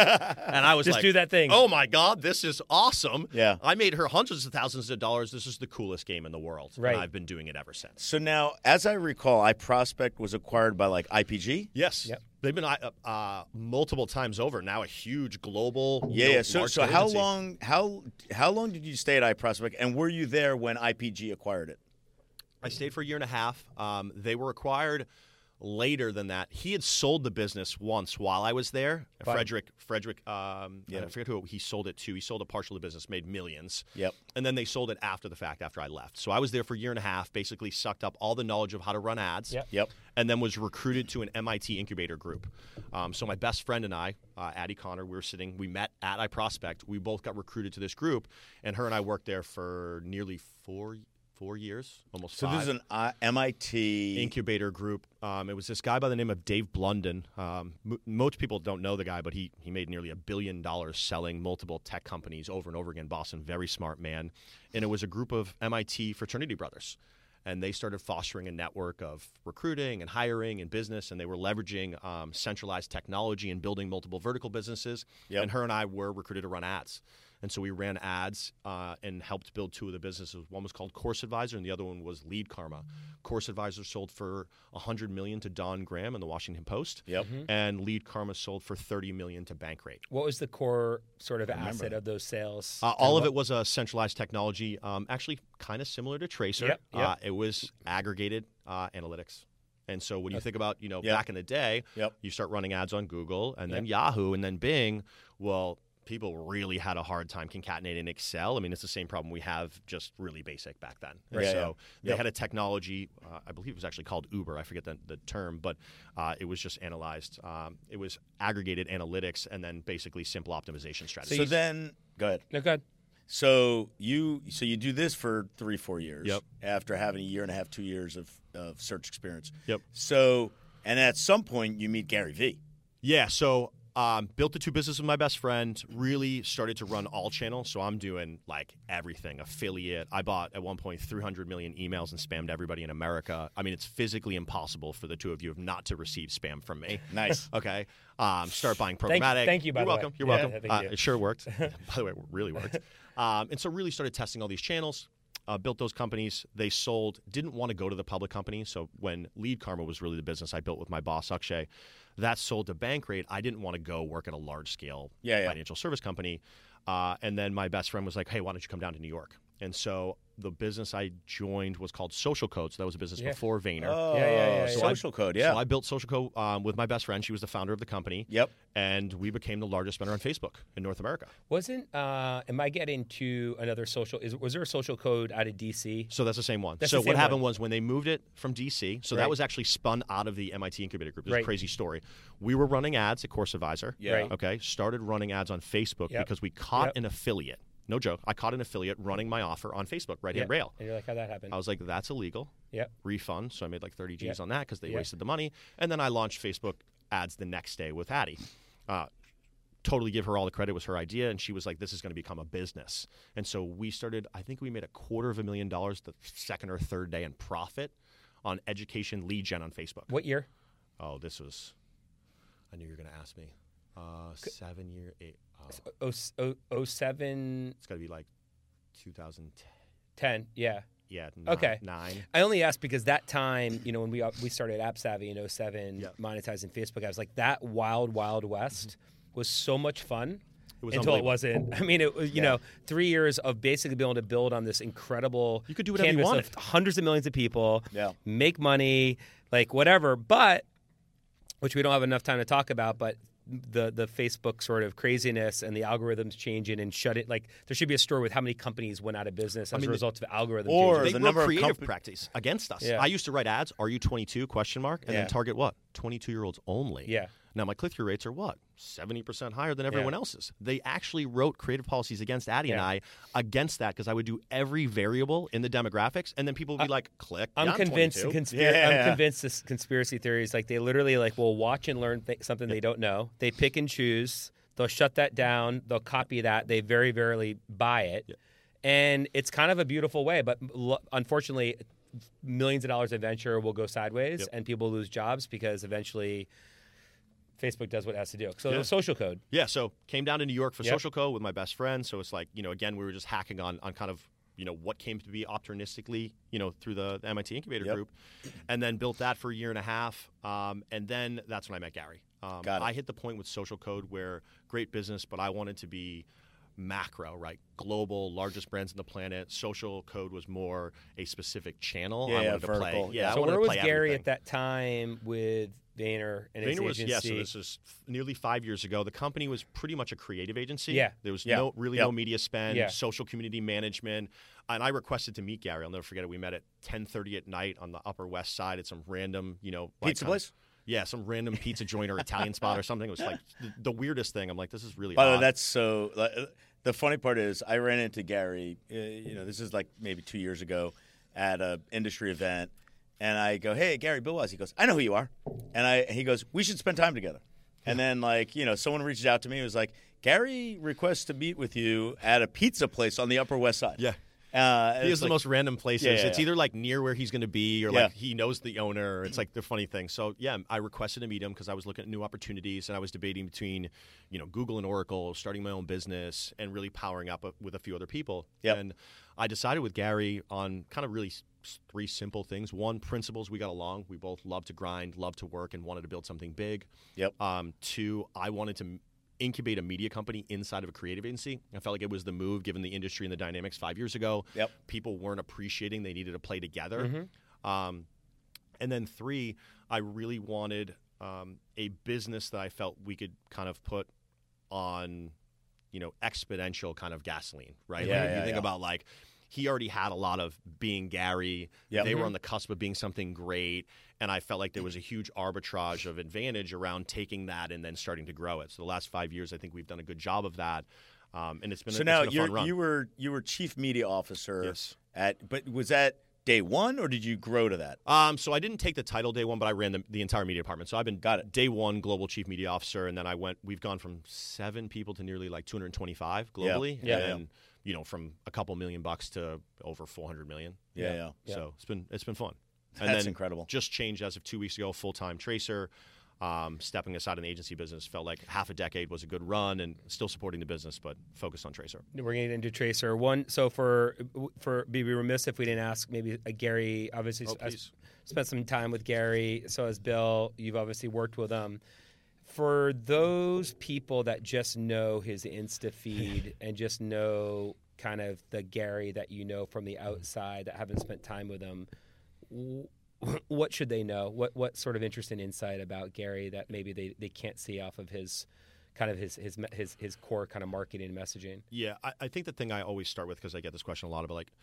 And I was Just like, do that thing. Oh, my God, this is awesome. Yeah. I made her hundreds of thousands of dollars. This is the coolest game in the world. Right. And I've been doing it ever since. So now, as I recall, iProspect was acquired by like I P G. Yes. Yep. They've been uh, uh, multiple times over. Now a huge global. you Yeah, know, yeah. So, large so how agency. long, how how long did you stay at iProspect, and were you there when I P G acquired it? I stayed for a year and a half. Um, they were acquired later than that. He had sold the business once while I was there. Fine. Frederick, Frederick, um, Yeah. I forget who he sold it to. He sold a partial of the business, made millions. Yep. And then they sold it after the fact, after I left. So I was there for a year and a half, basically sucked up all the knowledge of how to run ads. Yep. Yep. And then was recruited to an M I T incubator group. Um, so my best friend and I, uh, Addie Connor, we were sitting, we met at iProspect. We both got recruited to this group, and her and I worked there for nearly four four years, almost So five. this is an uh, M I T. Incubator group. Um, it was this guy by the name of Dave Blunden. Um, m- most people don't know the guy, but he he made nearly a billion dollars selling multiple tech companies over and over again. Boston, very smart man. And it was a group of M I T fraternity brothers. And they started fostering a network of recruiting and hiring and business, and they were leveraging um, centralized technology and building multiple vertical businesses. Yep. And her and I were recruited to run ads. And so we ran ads uh, and helped build two of the businesses. One was called Course Advisor, and the other one was Lead Karma. Course Advisor sold for one hundred million dollars to Don Graham in the Washington Post, Yep. and Lead Karma sold for thirty million dollars to Bankrate. What was the core sort of remember asset that. of those sales? Uh, all of it was a centralized technology, um, actually kind of similar to Tracer. Yep, yep. Uh, it was aggregated uh, analytics. And so when you think about, you know, Yep. back in the day, Yep. you start running ads on Google and then Yep. Yahoo and then Bing. Well, people really had a hard time concatenating Excel. I mean, it's the same problem we have, just really basic back then. And Right. Yeah, so yeah. they Yep. had a technology, uh, I believe it was actually called Uber. I forget the, the term, but uh, it was just analyzed. Um, it was aggregated analytics and then basically simple optimization strategies. So then, go ahead. No, good. So you so you do this for three four years. Yep. After having a year and a half, two years of, of search experience. Yep. So and at some point you meet Gary Vee. Yeah, so um, built the two businesses with my best friend, really started to run all channels. So I'm doing like everything, affiliate. I bought at one point three hundred million emails and spammed everybody in America. I mean, it's physically impossible for the two of you not to receive spam from me. Nice. Okay. Um, start buying Thank- programmatic. thank you, by You're the way. welcome. You're Yeah, welcome. thank Uh, you. It sure worked. By the way, it really worked. Um, and so really started testing all these channels. Uh, built those companies. They sold, didn't want to go to the public company. So when Lead Karma was really the business I built with my boss, Akshay, that sold to Bankrate. I didn't want to go work at a large scale Yeah, yeah. financial service company. Uh, and then my best friend was like, hey, why don't you come down to New York? And so the business I joined was called Social Code. So that was a business Yeah. before Vayner. Oh, Yeah, yeah, yeah, yeah. Social code. Yeah. So I built Social Code um, with my best friend. She was the founder of the company. Yep. And we became the largest spender on Facebook in North America. Wasn't uh, am I getting to another social? Is was there a social code out of D C? So that's the same one. That's so the same what happened one. was when they moved it from D C, so Right. that was actually spun out of the M I T incubator group. This is Right. a crazy story. We were running ads at Course Advisor. Yeah. Right. Okay. Started running ads on Facebook Yep. because we caught Yep. an affiliate. No joke. I caught an affiliate running my offer on Facebook, right hand Yeah. rail. And you're like, how that happened? I was like, that's illegal. Yep. Refund. So I made like thirty G's Yep. on that because they Yep. wasted the money. And then I launched Facebook ads the next day with Addie. Uh, totally give her all the credit. It was her idea, and she was like, this is going to become a business. And so we started, I think we made a quarter of a million dollars the second or third day in profit on education lead gen on Facebook. What year? Oh, this was, I knew you were going to ask me. Uh, seven year, eight. Uh, Oh, oh, oh seven, it's got to be like two thousand ten, yeah. Yeah. Nine, Okay. Nine. I only asked because that time, you know, when we we started App Savvy in oh seven, Yep. monetizing Facebook, I was like, that wild, wild west was so much fun. It was until it unbelievable. wasn't. I mean, it was, you Yeah. know, three years of basically being able to build on this incredible You could do whatever you canvas wanted. of hundreds of millions of people, Yeah. make money, like whatever. But, which we don't have enough time to talk about, but the the Facebook sort of craziness and the algorithms changing and shutting, like there should be a story with how many companies went out of business as mean, a result of algorithms or changing. They the wrote number of creative compa- practice against us. Yeah. I used to write ads. Are you twenty-two? Question mark, and Yeah. then target what? twenty-two-year-olds only. Yeah. Now my click-through rates are what? seventy percent higher than everyone Yeah. else's. They actually wrote creative policies against Addie and Yeah. I against that because I would do every variable in the demographics, and then people would be like, "Click." I'm yeah, convinced. twenty-two. Conspira- Yeah. I'm convinced. This conspiracy theories, like they literally like will watch and learn th- something they don't know. They pick and choose. They'll shut that down. They'll copy that. They very, very rarely buy it, Yeah. and it's kind of a beautiful way. But l- unfortunately, millions of dollars of venture will go sideways, Yep. and people lose jobs because eventually Facebook does what it has to do. So Yeah. the social code. Yeah, so came down to New York for Yep. Social Code with my best friend. So it's like, you know, again, we were just hacking on on kind of, you know, what came to be opportunistically, you know, through the, the M I T Incubator Yep. Group, and then built that for a year and a half. Um, and then that's when I met Gary. Um, Got it. I hit the point with Social Code where great business, but I wanted to be macro, right? Global, largest brands on the planet. Social Code was more a specific channel. Yeah, I yeah, wanted to vertical. play. Yeah, Yeah. I So wanted where to was play Gary everything. at that time with Vayner and his Vayner was agency? yeah. So this is nearly five years ago. The company was pretty much a creative agency. Yeah. there was Yeah. no really Yep. no media spend, Yeah. social community management, and I requested to meet Gary. I'll never forget it. We met at ten thirty at night on the Upper West Side at some random, you know, like Pizza kind of- place? yeah, some random pizza joint or Italian spot or something. It was like the, the weirdest thing. I'm like, this is really By the odd. way, that's so. Like, uh, the funny part is, I ran into Gary. Uh, you know, this is like maybe two years ago at a industry event, and I go, "Hey, Gary, Bill Wise." He goes, "I know who you are," and I he goes, "We should spend time together." And then, like, you know, someone reaches out to me. It was like, "Gary requests to meet with you at a pizza place on the Upper West Side." Yeah. Uh, He it's has the like- most random places. Yeah, yeah, it's yeah. either like near where he's going to be, or Yeah. like he knows the owner. It's like the funny thing. So yeah, I requested to meet him because I was looking at new opportunities, and I was debating between, you know, Google and Oracle, starting my own business, and really powering up a- with a few other people. Yep. And I decided with Gary on kind of really s- three simple things. One, principles we got along. We both love to grind, love to work, and wanted to build something big. Yep. Um, two, I wanted to incubate a media company inside of a creative agency. I felt like it was the move given the industry and the dynamics five years ago. Yep. People weren't appreciating they needed to play together. Mm-hmm. Um, and then three, I really wanted um, a business that I felt we could kind of put on, you know, exponential kind of gasoline, right? Yeah, Like, if yeah, you think yeah. about like, he already had a lot of being Gary. Yep. They were Mhm. on the cusp of being something great. And I felt like there was a huge arbitrage of advantage around taking that and then starting to grow it. So the last five years, I think we've done a good job of that. Um, and it's been, So a, now it's been a fun you're run. you were you were chief media officer. Yes. At but was that day one or did you grow to that? Um, so I didn't take the title day one, but I ran the, the entire media department. So I've been Got it. day one global chief media officer, and then I went. We've gone from seven people to nearly like two hundred twenty-five globally, Yeah. and Yeah. then, you know, from a couple million bucks to over four hundred million. Yeah, yeah. Yeah. So it's been it's been fun. And That's then incredible. Just changed as of two weeks ago. Full time tracer. Um, stepping aside in the agency business felt like half a decade was a good run, and still supporting the business, but focused on tracer. We're getting into Tracer. One, so for for be remiss if we didn't ask maybe uh, Gary. Obviously, Oh, s- please. spent some time with Gary. So has Bill. You've obviously worked with him. For those people that just know his Insta feed and just know kind of the Gary that you know from the outside that haven't spent time with him, w- what should they know? What what sort of interest and insight about Gary that maybe they, they can't see off of his kind of his his me- his his core kind of marketing and messaging? Yeah, I, I think the thing I always start with, because I get this question a lot, about like,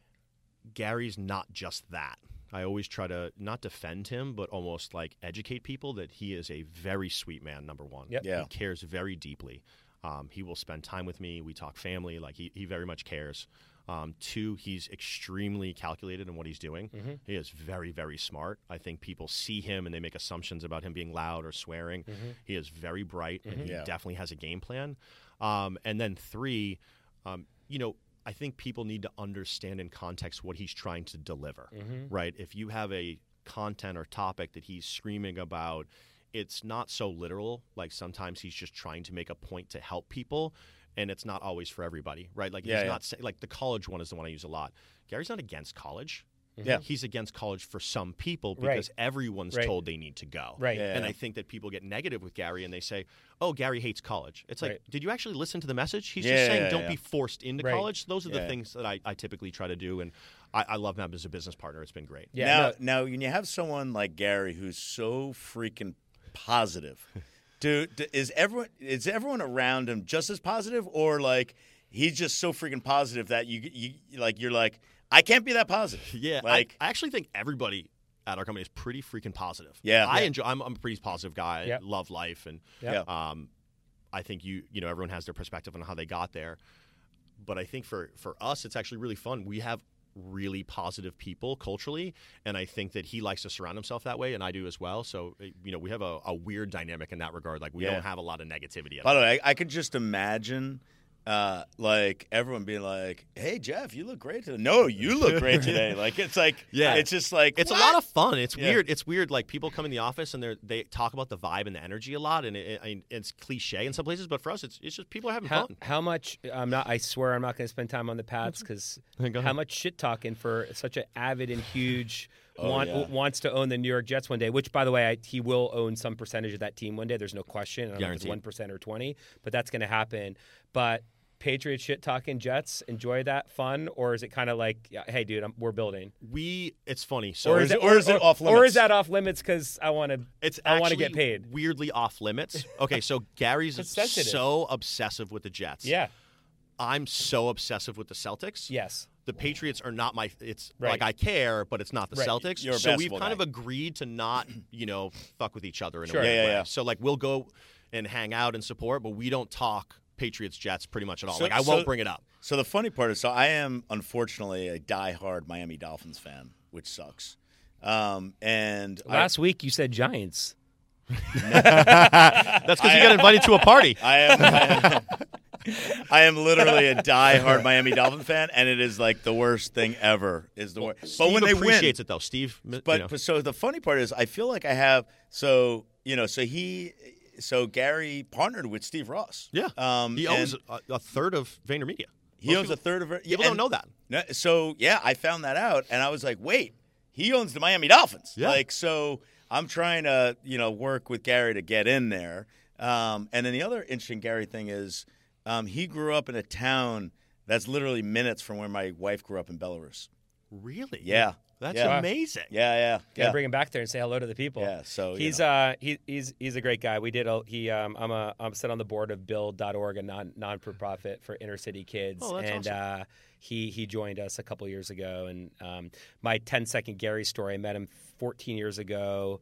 Gary's not just that. I always try to not defend him, but almost like educate people that he is a very sweet man, number one. Yep. Yeah. He cares very deeply. Um, he will spend time with me. We talk family. Like he, he very much cares. Um, two, he's extremely calculated in what he's doing. Mm-hmm. He is very, very smart. I think people see him and they make assumptions about him being loud or swearing. Mm-hmm. He is very bright, and he Yeah. definitely has a game plan. Um, and then three, um, you know, I think people need to understand in context what he's trying to deliver, Mm-hmm. right? If you have a content or topic that he's screaming about, it's not so literal. Like sometimes he's just trying to make a point to help people. And it's not always for everybody, right? Like Yeah, he's yeah. not say, like the college one is the one I use a lot. Gary's not against college. Yeah. He's against college for some people Right. because everyone's Right. told they need to go. Right. Yeah. And I think that people get negative with Gary and they say, "Oh, Gary hates college." It's like, Right. did you actually listen to the message? He's Yeah, just saying, yeah, "Don't yeah. be forced into Right. college." Those are the Yeah. things that I, I typically try to do, and I, I love him as a business partner. It's been great. Yeah. now, no- now, when you have someone like Gary who's so freaking positive, dude, d- is everyone is everyone around him just as positive, or like he's just so freaking positive that you you like you're like I can't be that positive. Yeah, like I, I actually think everybody at our company is pretty freaking positive. Yeah. I Yeah. enjoy. I'm, I'm a pretty positive guy. I Yep. love life, and Yep. um, I think you you know everyone has their perspective on how they got there. But I think for for us, it's actually really fun. We have really positive people culturally, and I think that he likes to surround himself that way, and I do as well. So you know, we have a, a weird dynamic in that regard. Like we Yeah. don't have a lot of negativity. At By all. the way, I, I could just imagine, uh, like everyone being like, "Hey, Jeff, you look great today." No, you look great today. Like it's like, Yeah. it's just like It's what? a lot of fun. It's Yeah. weird. It's weird. Like people come in the office and they they talk about the vibe and the energy a lot, and it, it, it's cliche in some places. But for us, it's it's just people are having How, fun. how much? I'm not. I swear, I'm not going to spend time on the Pats because Go how ahead. much shit talking for such an avid and huge Oh, want, yeah. wants to own the New York Jets one day. Which, by the way, I, he will own some percentage of that team one day. There's no question. I don't know if it's Guaranteed. one percent or twenty, but that's going to happen. But Patriots shit talking Jets, enjoy that fun, or is it kind of like, yeah, hey, dude, I'm, we're building, We it's funny. So or is is it- it, or is it off or limits? is that off limits because I want to? It's I wanna actually get paid. weirdly off limits. Okay, so Gary's It's sensitive. so obsessive with the Jets. Yeah. I'm so obsessive with the Celtics. Yes. The Patriots are not my. It's Right. like I care, but it's not the Right. Celtics. You're a so we've basketball kind guy. of agreed to not, you know, fuck with each other in Sure. a weird Yeah, yeah, way. yeah. So like we'll go and hang out and support, but we don't talk Patriots Jets pretty much at all. So- like I so- won't bring it up. So the funny part is, so I am unfortunately a diehard Miami Dolphins fan, which sucks. Um, and I- Last week you said Giants. That's because you got invited to a party. I am, I am, I am literally a diehard Miami Dolphin fan, and it is like the worst thing ever. Is the worst. But Steve when they win, appreciates it though, Steve. you but, know. but so the funny part is, I feel like I have so you know so he so Gary partnered with Steve Ross. yeah, um, he and owns a, a third of VaynerMedia. he Most owns a people- third of it. People don't know that. No, so yeah, I found that out, and I was like, wait, he owns the Miami Dolphins. Yeah. Like so, I'm trying to you know work with Gary to get in there. Um, and then the other interesting Gary thing is, um, he grew up in a town that's literally minutes from where my wife grew up in Belarus. Really? Yeah. That's Yeah. amazing. Yeah, yeah, Gotta yeah. bring him back there and say hello to the people. Yeah, so, you he's know. uh he, he's he's a great guy. We did a he um I'm a I'm sit on the board of build dot org, a non non for profit for inner city kids, Oh, that's and awesome. uh, he he joined us a couple years ago. And um, my ten second Gary story, I met him fourteen years ago.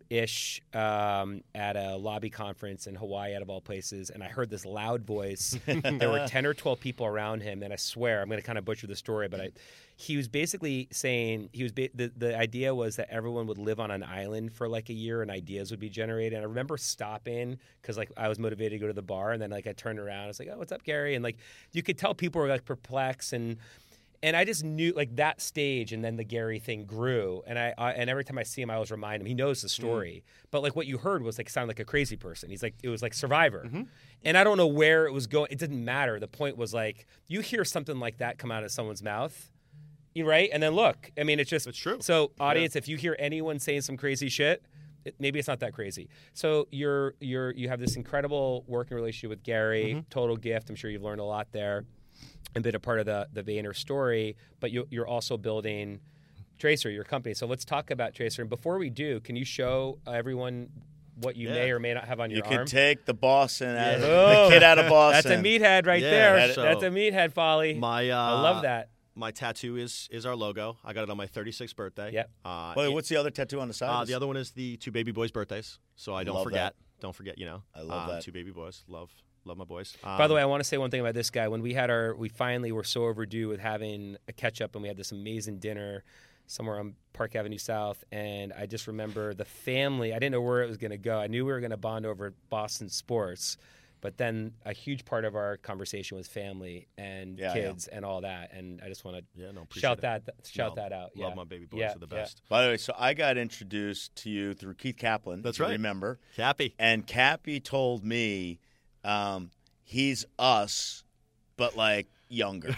Ish um, at a lobby conference in Hawaii, out of all places, and I heard this loud voice. There were ten or twelve people around him, and I swear I'm going to kind of butcher the story, but I, he was basically saying he was ba- the the idea was that everyone would live on an island for like a year, and ideas would be generated. And I remember stopping because like I was motivated to go to the bar, and then like I turned around, I was like, "Oh, what's up, Gary?" And like you could tell people were like perplexed and. And I just knew like that stage, and then the Gary thing grew. And I, I and every time I see him, I always remind him he knows the story. Mm. But like what you heard was like sounded like a crazy person. He's like it was like Survivor, mm-hmm. and I don't know where it was going. It didn't matter. The point was like you hear something like that come out of someone's mouth, you right? And then look, I mean, it's just It's true. So audience, yeah. If you hear anyone saying some crazy shit, it, maybe it's not that crazy. So you're you're you have this incredible working relationship with Gary, mm-hmm. total gift. I'm sure you've learned a lot there. And been a part of the the Vayner story, but you, you're also building Tracer, your company. So let's talk about Tracer. And before we do, can you show everyone what you yeah. may or may not have on you your could arm? take the Boston, Yeah. out of, Oh, the kid out of Boston. That's a meathead right Yeah, there. that- That's so a meathead, Folly. My, uh, I love that. My tattoo is is our logo. I got it on my thirty-sixth birthday. Yep. Uh, Wait, it- what's the other tattoo on the side? uh, the other one is the two baby boys' birthdays. So I don't Love forget. that. Don't forget, you know. I love uh, that. Two baby boys. Love love my boys. Um, By the way, I want to say one thing about this guy. When we had our, we finally were so overdue with having a catch up, and we had this amazing dinner somewhere on Park Avenue South. And I just remember the family. I didn't know where it was going to go. I knew we were going to bond over Boston sports, but then a huge part of our conversation was family and Yeah, kids and all that. And I just want to yeah, no, appreciate shout it. that shout No, that out. Love Yeah. my baby boys. Yeah, Are the yeah. best. By the way, so I got introduced to you through Keith Kaplan. That's if you right. Remember? Happy. And Cappy told me um, he's us, but like younger.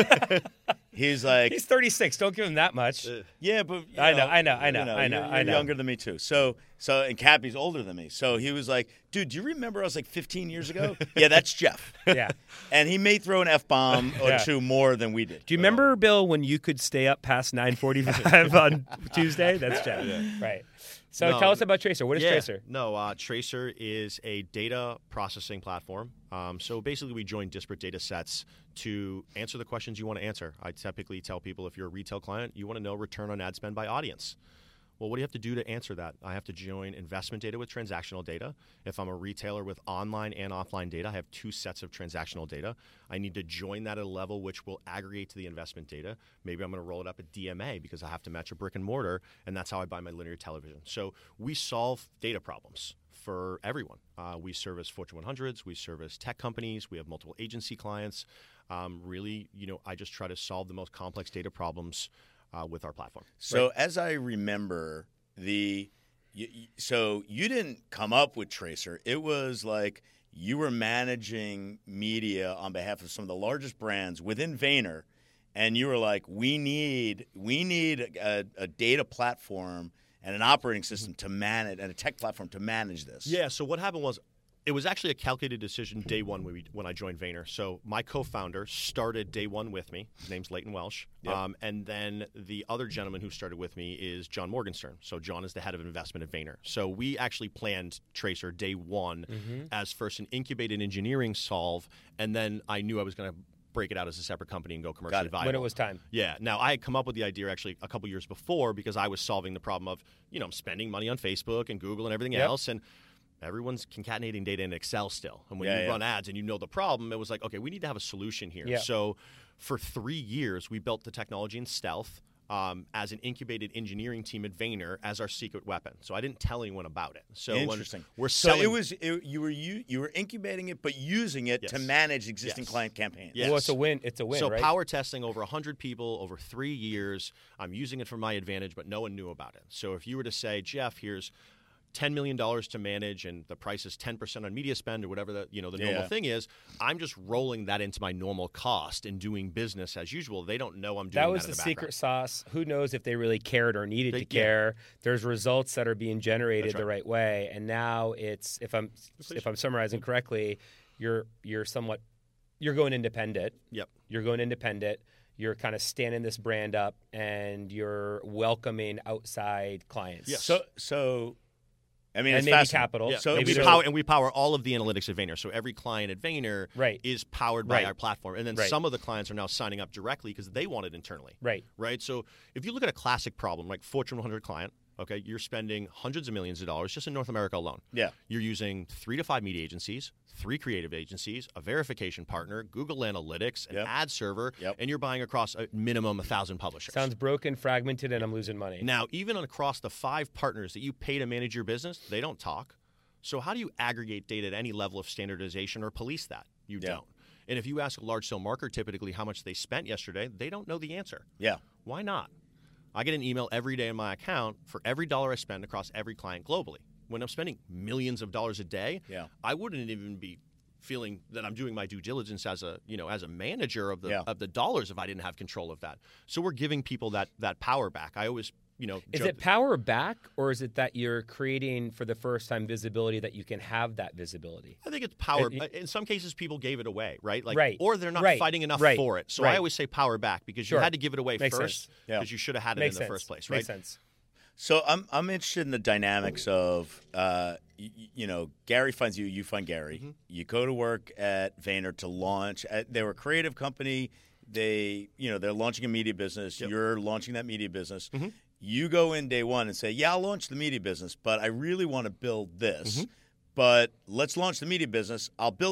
He's like, He's thirty-six. Don't give him that much. Uh, yeah, but you I know, I know, I you know, I know, you're, I you're know. younger than me too. So, so, and Cappy's older than me. So he was like, dude, do you remember us like fifteen years ago? Yeah, that's Jeff. Yeah. And he may throw an F bomb or Yeah. two more than we did. Do you remember, Bill, when you could stay up past nine forty-five on Tuesday? That's Jeff. Right. So No. tell us about Tracer. What is yeah. Tracer? No, uh, Tracer is a data processing platform. Um, so basically, we join disparate data sets to answer the questions you want to answer. I typically tell people if you're a retail client, you want to know return on ad spend by audience. Well, what do you have to do to answer that? I have to join investment data with transactional data. If I'm a retailer with online and offline data, I have two sets of transactional data. I need to join that at a level which will aggregate to the investment data. Maybe I'm going to roll it up at D M A because I have to match a brick and mortar, and that's how I buy my linear television. So we solve data problems for everyone. Uh, we service Fortune one hundreds, we service tech companies, we have multiple agency clients. Um, really, you know, I just try to solve the most complex data problems Uh, with our platform. So as I remember, the you, you- so you didn't come up with Tracer. It was like you were managing media on behalf of some of the largest brands within Vayner, and you were like, we need we need a, a data platform and an operating system to manage and a tech platform to manage this. Yeah, so what happened was it was actually a calculated decision day one when, we, when I joined Vayner. So my co-founder started day one with me. His name's Leighton Welsh. Yep. Um, and then the other gentleman who started with me is John Morgenstern. So John is the head of investment at Vayner. So we actually planned Tracer day one Mm-hmm. as first an incubated engineering solve, and then I knew I was going to break it out as a separate company and go commercially it. viable. When it was time. Yeah. Now, I had come up with the idea actually a couple years before because I was solving the problem of, you know, I'm spending money on Facebook and Google and everything Yep. else, and everyone's concatenating data in Excel still. And when Yeah, you yeah. run ads and you know the problem, it was like, okay, we need to have a solution here. Yeah. So for three years, we built the technology in stealth um, as an incubated engineering team at Vayner as our secret weapon. So I didn't tell anyone about it. So when Interesting. we're So selling. it was it, you were you you were incubating it, but using it to Yes. manage existing Yes. client campaigns. Yes. Well, it's a win. It's a win, So right? power testing over one hundred people over three years. I'm using it for my advantage, but no one knew about it. So if you were to say, Jeff, here's ten million dollars to manage and the price is ten percent on media spend or whatever the, you know, the normal Yeah. thing is, I'm just rolling that into my normal cost and doing business as usual. They don't know I'm doing that that was in the the secret background. sauce. Who knows if they really cared or needed They- to yeah. care? There's results that are being generated That's the right way, and now it's if I'm if I'm summarizing correctly, you're you're somewhat you're going independent. Yep. You're going independent. You're kind of standing this brand up, and you're welcoming outside clients. Yes. So so I mean, and it's maybe fascinating. capital. Yeah. So and, maybe we so- there's- power, and we power all of the analytics at Vayner. So every client at Vayner Right. is powered by Right. our platform. And then Right. some of the clients are now signing up directly because they want it internally. Right. Right? So if you look at a classic problem, like Fortune one hundred client, okay, you're spending hundreds of millions of dollars just in North America alone. Yeah. You're using three to five media agencies, three creative agencies, a verification partner, Google Analytics, an Yep. ad server, Yep. and you're buying across a minimum a thousand publishers. Sounds broken, fragmented, and I'm losing money. Now, even across the five partners that you pay to manage your business, they don't talk. So how do you aggregate data at any level of standardization or police that? You Yeah. don't. And if you ask a large-scale marketer typically how much they spent yesterday, they don't know the answer. Yeah. Why not? I get an email every day in my account for every dollar I spend across every client globally. When I'm spending millions of dollars a day, Yeah. I wouldn't even be feeling that I'm doing my due diligence as a, you know, as a manager of the Yeah. of the dollars if I didn't have control of that. So we're giving people that that power back. I always, you know, Is joke- it power back, or is it that you're creating for the first time visibility that you can have that visibility? I think it's power. It- In some cases, people gave it away, right? Like, Right. or they're not Right. fighting enough Right. for it. So Right. I always say power back because Sure. you had to give it away Makes first sense. Yeah. because you should have had it Makes in the sense. first place, right? Makes sense. So I'm I'm interested in the dynamics of uh, y- you know Gary finds you, you find Gary. Mm-hmm. You go to work at Vayner to launch. At, they were a creative company. They you know they're launching a media business. Yep. You're launching that media business. Mhm. You go in day one and say, yeah, I'll launch the media business, but I really want to build this. Mm-hmm. But let's launch the media business. I'll build it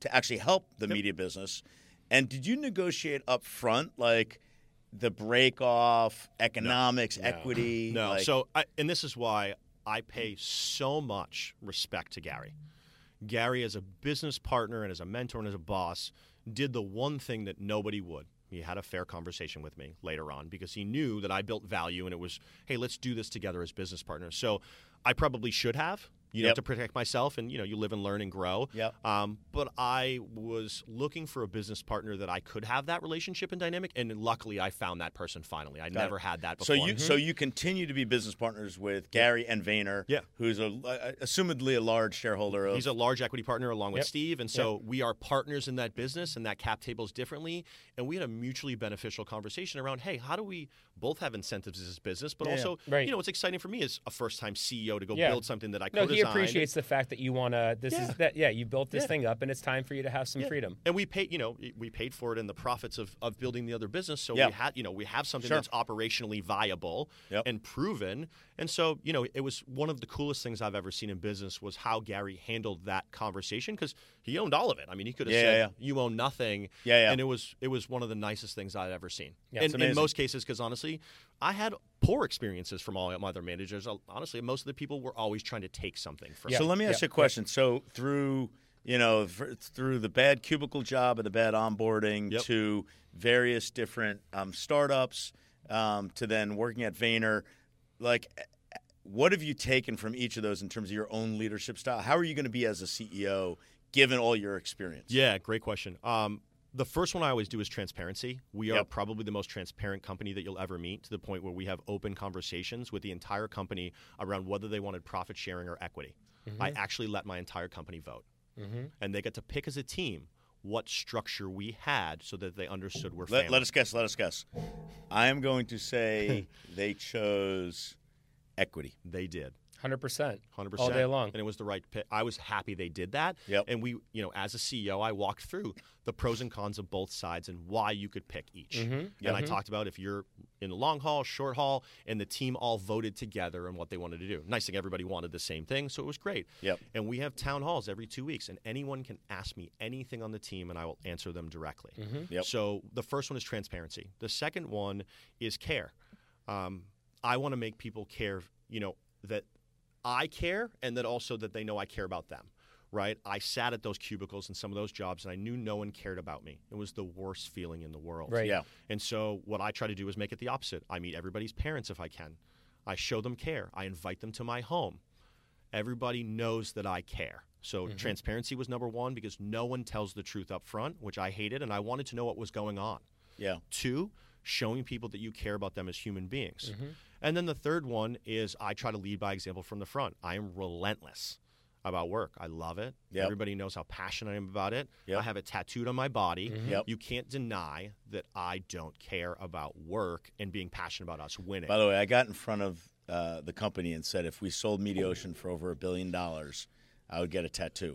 to actually help the yep. media business. And did you negotiate up front, like the break off, economics, no. equity? No. Like, so, I, and this is why I pay so much respect to Gary. Gary, as a business partner and as a mentor and as a boss, did the one thing that nobody would. He had a fair conversation with me later on because he knew that I built value and it was, hey, let's do this together as business partners. So I probably should have, you know, yep. to protect myself and, you know, you live and learn and grow. Yep. Um, but I was looking for a business partner that I could have that relationship and dynamic. And luckily I found that person finally. I Got never it. had that So before. you, Mm-hmm. so you continue to be business partners with Gary and Vayner, Yeah. who's a, uh, assumedly a large shareholder of. He's a large equity partner along with Yep. Steve. And so we are partners in that business and that cap tables differently. And we had a mutually beneficial conversation around, hey, how do we both have incentives as this business, but Yeah. also, Right. you know, what's exciting for me is a first-time C E O to go Yeah. build something that I No, he co-designed. appreciates the fact that you want to. This Yeah. is that. Yeah, you built this Yeah. thing up, and it's time for you to have some Yeah. freedom. And we paid, you know, we paid for it in the profits of, of building the other business. So Yeah. we had, you know, we have something Sure. that's operationally viable Yep. and proven. And so, you know, it was one of the coolest things I've ever seen in business was how Gary handled that conversation because he owned all of it. I mean, he could have Yeah, said, yeah, yeah. "You own nothing," Yeah, yeah. and it was it was one of the nicest things I've ever seen. Yeah, in, it's in amazing. most cases, because honestly, I had poor experiences from all my other managers. Honestly, most of the people were always trying to take something from. Yeah. So let me ask Yeah. you a question. So through you know v- through the bad cubicle job and the bad onboarding Yep. to various different um, startups um, to then working at Vayner, like what have you taken from each of those in terms of your own leadership style? How are you going to be as a C E O given all your experience? Yeah, great question. Um, the first one I always do is transparency. We are Yep. probably the most transparent company that you'll ever meet to the point where we have open conversations with the entire company around whether they wanted profit sharing or equity. Mm-hmm. I actually let my entire company vote. Mm-hmm. And they get to pick as a team what structure we had so that they understood we're Let, family. let us guess. Let us guess. I am going to say they chose equity. They did. Hundred percent. one hundred percent. All day long. And it was the right pick. I was happy they did that. Yep. And we, you know, as a C E O, I walked through the pros and cons of both sides and why you could pick each. Mhm. And I talked about if you're in the long haul, short haul, and the team all voted together on what they wanted to do. Nice thing, everybody wanted the same thing, so it was great. Yep. And we have town halls every two weeks, and anyone can ask me anything on the team, and I will answer them directly. Yep. So the first one is transparency. The second one is care. Um, I want to make people care, you know, that I care and that also that they know I care about them, right? I sat at those cubicles in some of those jobs and I knew no one cared about me. It was the worst feeling in the world. Right. Yeah. And so what I try to do is make it the opposite. I meet everybody's parents if I can. I show them care. I invite them to my home. Everybody knows that I care. So Mm-hmm. transparency was number one because no one tells the truth up front, which I hated, and I wanted to know what was going on. Yeah. Two, showing people that you care about them as human beings. Mm-hmm. And then the third one is I try to lead by example from the front. I am relentless about work. I love it. Yep. Everybody knows how passionate I am about it. Yep. I have it tattooed on my body. Mm-hmm. Yep. You can't deny that I don't care about work and being passionate about us winning. By the way, I got in front of uh, the company and said if we sold Mediaocean for over a billion dollars, I would get a tattoo.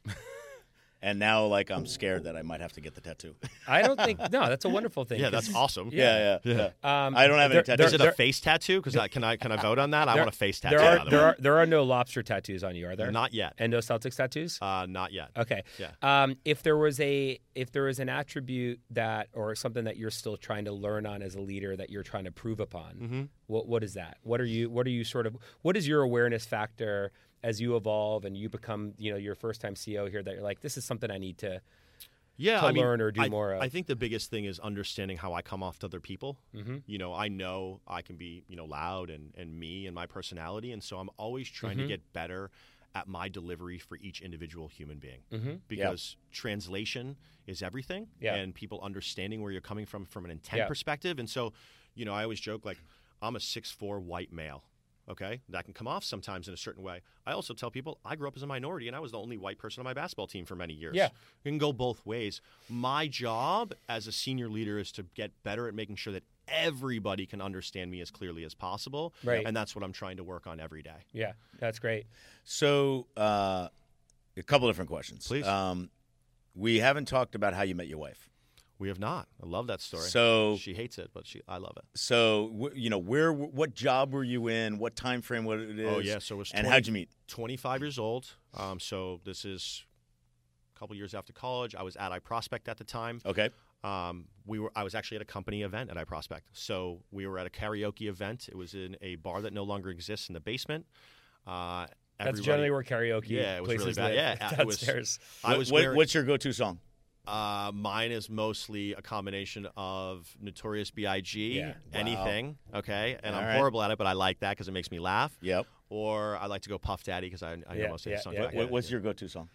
And now, like, I'm scared that I might have to get the tattoo. I don't think. No, that's a wonderful thing. yeah, that's 'cause- awesome. Yeah, yeah, yeah. Um, I don't have any there- tattoos. there- Is it there- a face tattoo? Because I, can I can I vote on that? I there- want a face tattoo. There are by the there way. are there are no lobster tattoos on you, are there? Not yet. Endo Celtics tattoos. Uh, not yet. Okay. Yeah. Um, if there was a if there was an attribute that or something that you're still trying to learn on as a leader that you're trying to prove upon, Mm-hmm. what what is that? What are you what are you sort of what is your awareness factor as you evolve and you become you know your first time C E O here that you're like this is something I need to yeah, to I mean, learn or do I, more of? I think the biggest thing is understanding how I come off to other people. Mm-hmm. You know, I know I can be, you know, loud and, and me and my personality, and so I'm always trying Mhm. to get better at my delivery for each individual human being. Mm-hmm. Because translation is everything, Yeah. and people understanding where you're coming from from an intent Yeah. perspective. And so, you know, I always joke like, I'm a six foot four white male. Okay, that can come off sometimes in a certain way. I also tell people I grew up as a minority and I was the only white person on my basketball team for many years. Yeah. It can go both ways. My job as a senior leader is to get better at making sure that everybody can understand me as clearly as possible. Right. And that's what I'm trying to work on every day. Yeah, that's great. So, uh, a couple different questions. Please. Um, we haven't talked about how you met your wife. We have not. I love that story. So, she hates it, but she I love it. so w- you know, where, what job were you in? What time frame? What it is? Oh, yeah. So it was And twenty how'd you meet? twenty-five years old. Um, so this is a couple years after college. I was at iProspect at the time. Okay. Um, we were. I was actually at a company event at iProspect. So we were at a karaoke event. It was in a bar that no longer exists in the basement. Uh, That's everybody- generally where karaoke Yeah, it was really places bad. live, Yeah, it was- downstairs. I was What- wearing- what's your go-to song? Uh, mine is mostly a combination of Notorious B I G, Yeah. anything, okay? And All I'm right. horrible at it, but I like that because it makes me laugh. Yep. Or I like to go Puff Daddy because I, I know Yeah, most of yeah, his songs. yeah, back yeah. then. What's your go-to song?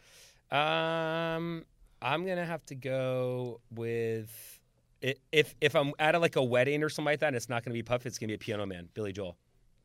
Um, I'm gonna have to go with i- if if I'm at a, like a wedding or something like that. And it's not gonna be Puff. It's gonna be a Piano Man, Billy Joel.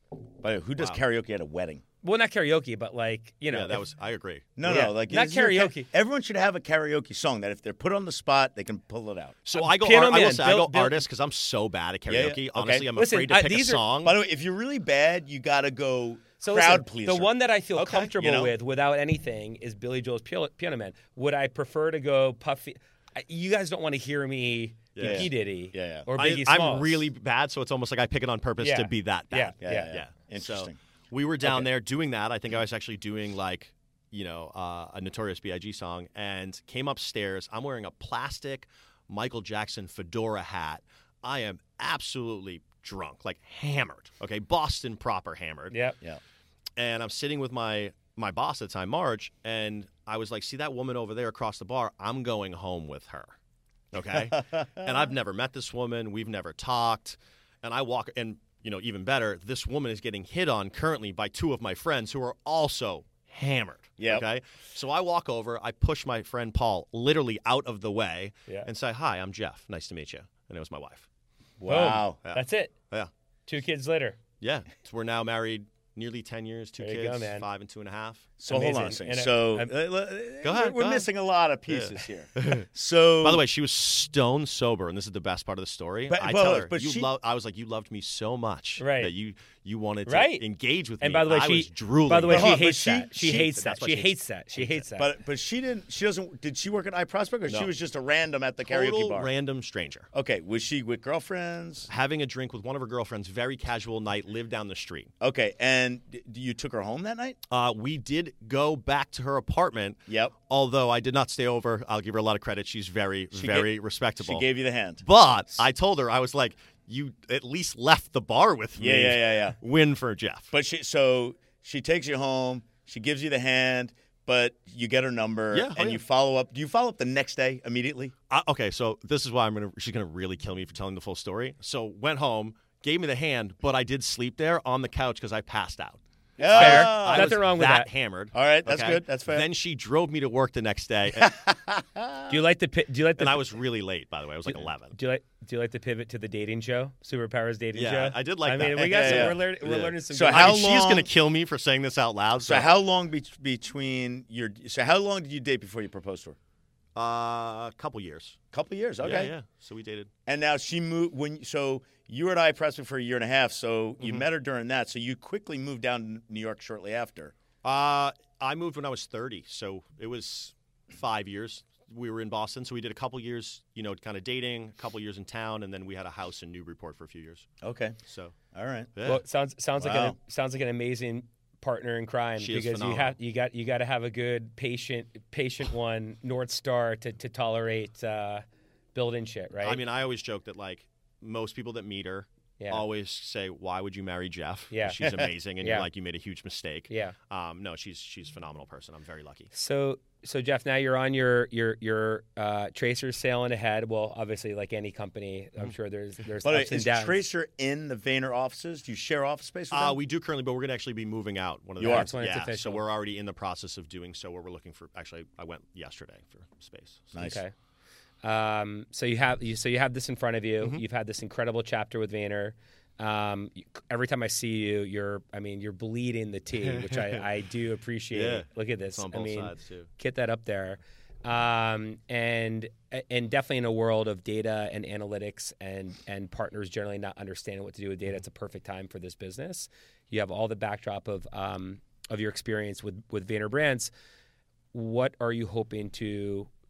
By the way, who does Wow. karaoke at a wedding? Well, not karaoke, but like you know, Yeah, that if- was. I agree. No, Yeah. no, like Not is there a ca- karaoke. everyone should have a karaoke song that if they're put on the spot, they can pull it out. So I go. Piano Art, I will Man, say Bill- I go Bill- artist because I'm so bad at Yeah, yeah. karaoke. Okay. Honestly, I'm Listen, afraid to I- pick these a are- song. By the way, if you're really bad, you got to go So crowd listen, pleaser. the one that I feel Okay, comfortable you know? with without anything is Billy Joel's Piano Piano Man. Would I prefer to go Puffy? I- You guys don't want to hear me Yeah, be yeah. P Diddy Yeah, yeah. or I, Biggie I'm Smalls. really bad, so it's almost like I pick it on purpose Yeah. to be that bad. Yeah, Yeah, yeah, yeah. So Interesting. we were down Okay. there doing that. I think I was actually doing like, you know, uh, a Notorious B I G song, and came upstairs. I'm wearing a plastic Michael Jackson fedora hat. I am absolutely drunk, like hammered. Okay, Boston proper hammered. Yep. Yeah. And I'm sitting with my my boss at the time, Marge, and I was like, see that woman over there across the bar? I'm going home with her. Okay? And I've never met this woman. We've never talked. And I walk, and, you know, even better, this woman is getting hit on currently by two of my friends who are also hammered. Yep. Okay? So I walk over, I push my friend Paul literally out of the way Yeah. and say, hi, I'm Jeff. Nice to meet you. And it was my wife. Wow. Yeah. That's it. Yeah. Two kids later. Yeah. So we're now married nearly ten years, two There you kids, go, man. five and two and a half. So hold on a Amazing. second. And I- So I'm- uh, uh, Go ahead, We're, we're go ahead. missing a lot of pieces here. So By the way, she was stone sober, and this is the best part of the story. But- I but- tell her, but you she- lo- I was like, you loved me so much Right. that you you wanted to Right. engage with And me. by the way, I she was drooling. by the way But she hold on, but hates she- that. She, she- hates that. that's what She she hates that. She hates that. But but she didn't. She doesn't. Did she work at iProspect or she No. was just a random at the karaoke total bar? random stranger. Okay. Was she with girlfriends? Having a drink with one of her girlfriends, very casual night, lived down the street. Okay. And d- you took her home that night? Uh, we did go back to her apartment. Yep. Although I did not stay over. I'll give her a lot of credit. She's very, She very ga- respectable. She gave you the hand. But I told her, I was like, you at least left the bar with me. Yeah, yeah, yeah, yeah. Win for Jeff. But she so she takes you home. She gives you the hand, but you get her number, Yeah, oh, and yeah. you follow up. Do you follow up the next day immediately? Uh, okay, so this is why I'm gonna. She's gonna really kill me for telling the full story. So went home, gave me the hand, but I did sleep there on the couch because I passed out. Yeah. Fair. I Nothing was wrong with that that. hammered. All right, that's okay? good. That's fair. Then she drove me to work the next day, and, do you like the pi- do you like the and I was really late. By the way, I was like eleven. do you like do you like the pivot to the dating show, Superpowers dating Yeah, show? I did like I that. mean, we got Yeah, some. yeah. We're, learning. we're Yeah. learning some. So good- how I mean, she's long- gonna kill me for saying this out loud. So how long be- between your? So how long did you date before you proposed to her? Uh, a couple years. couple of years. Okay. Yeah, yeah. So we dated. And now she moved when. So you were at iProspect for a year and a half. So you Mm-hmm. met her during that. So you quickly moved down to New York shortly after. Uh, I moved when I was thirty, so it was five years. We were in Boston, so we did a couple years, you know, kind of dating, a couple years in town, and then we had a house in Newburyport for a few years. Okay. So, All right. yeah. Well, it sounds sounds like Wow. an sounds like an amazing partner in crime She is because you phenomenal. have you got you got to have a good patient patient one North Star to to tolerate uh, building shit, right? I mean, I always joke that, like, most people that meet her yeah, always say, why would you marry Jeff? Yeah. She's amazing, and Yeah. you're like, you made a huge mistake. yeah. Um, no, she's she's a phenomenal person. I'm very lucky. So so Jeff, now you're on your your your uh, Tracer sailing ahead. Well, obviously, like any company, I'm sure there's there's By the way, ups and is downs. Tracer in the Vayner offices? Do you share office space with Uh, them? we do currently, but we're going to actually be moving out one of the You are? days. That's when it's yeah, official. so we're already in the process of doing so. Where we're looking for, actually, I went yesterday for space. So Nice. Okay. Um, so you have you, so you have this in front of you. Mm-hmm. You've had this incredible chapter with Vayner. Um, you- every time I see you, you're I mean you're bleeding the tea, which I, I do appreciate. Yeah. Look at this. It's on I both mean, sides, too. get that up there. Um, and and definitely in a world of data and analytics and and partners generally not understanding what to do with data, it's a perfect time for this business. You have all the backdrop of um, of your experience with with Vayner Brands. What are you hoping to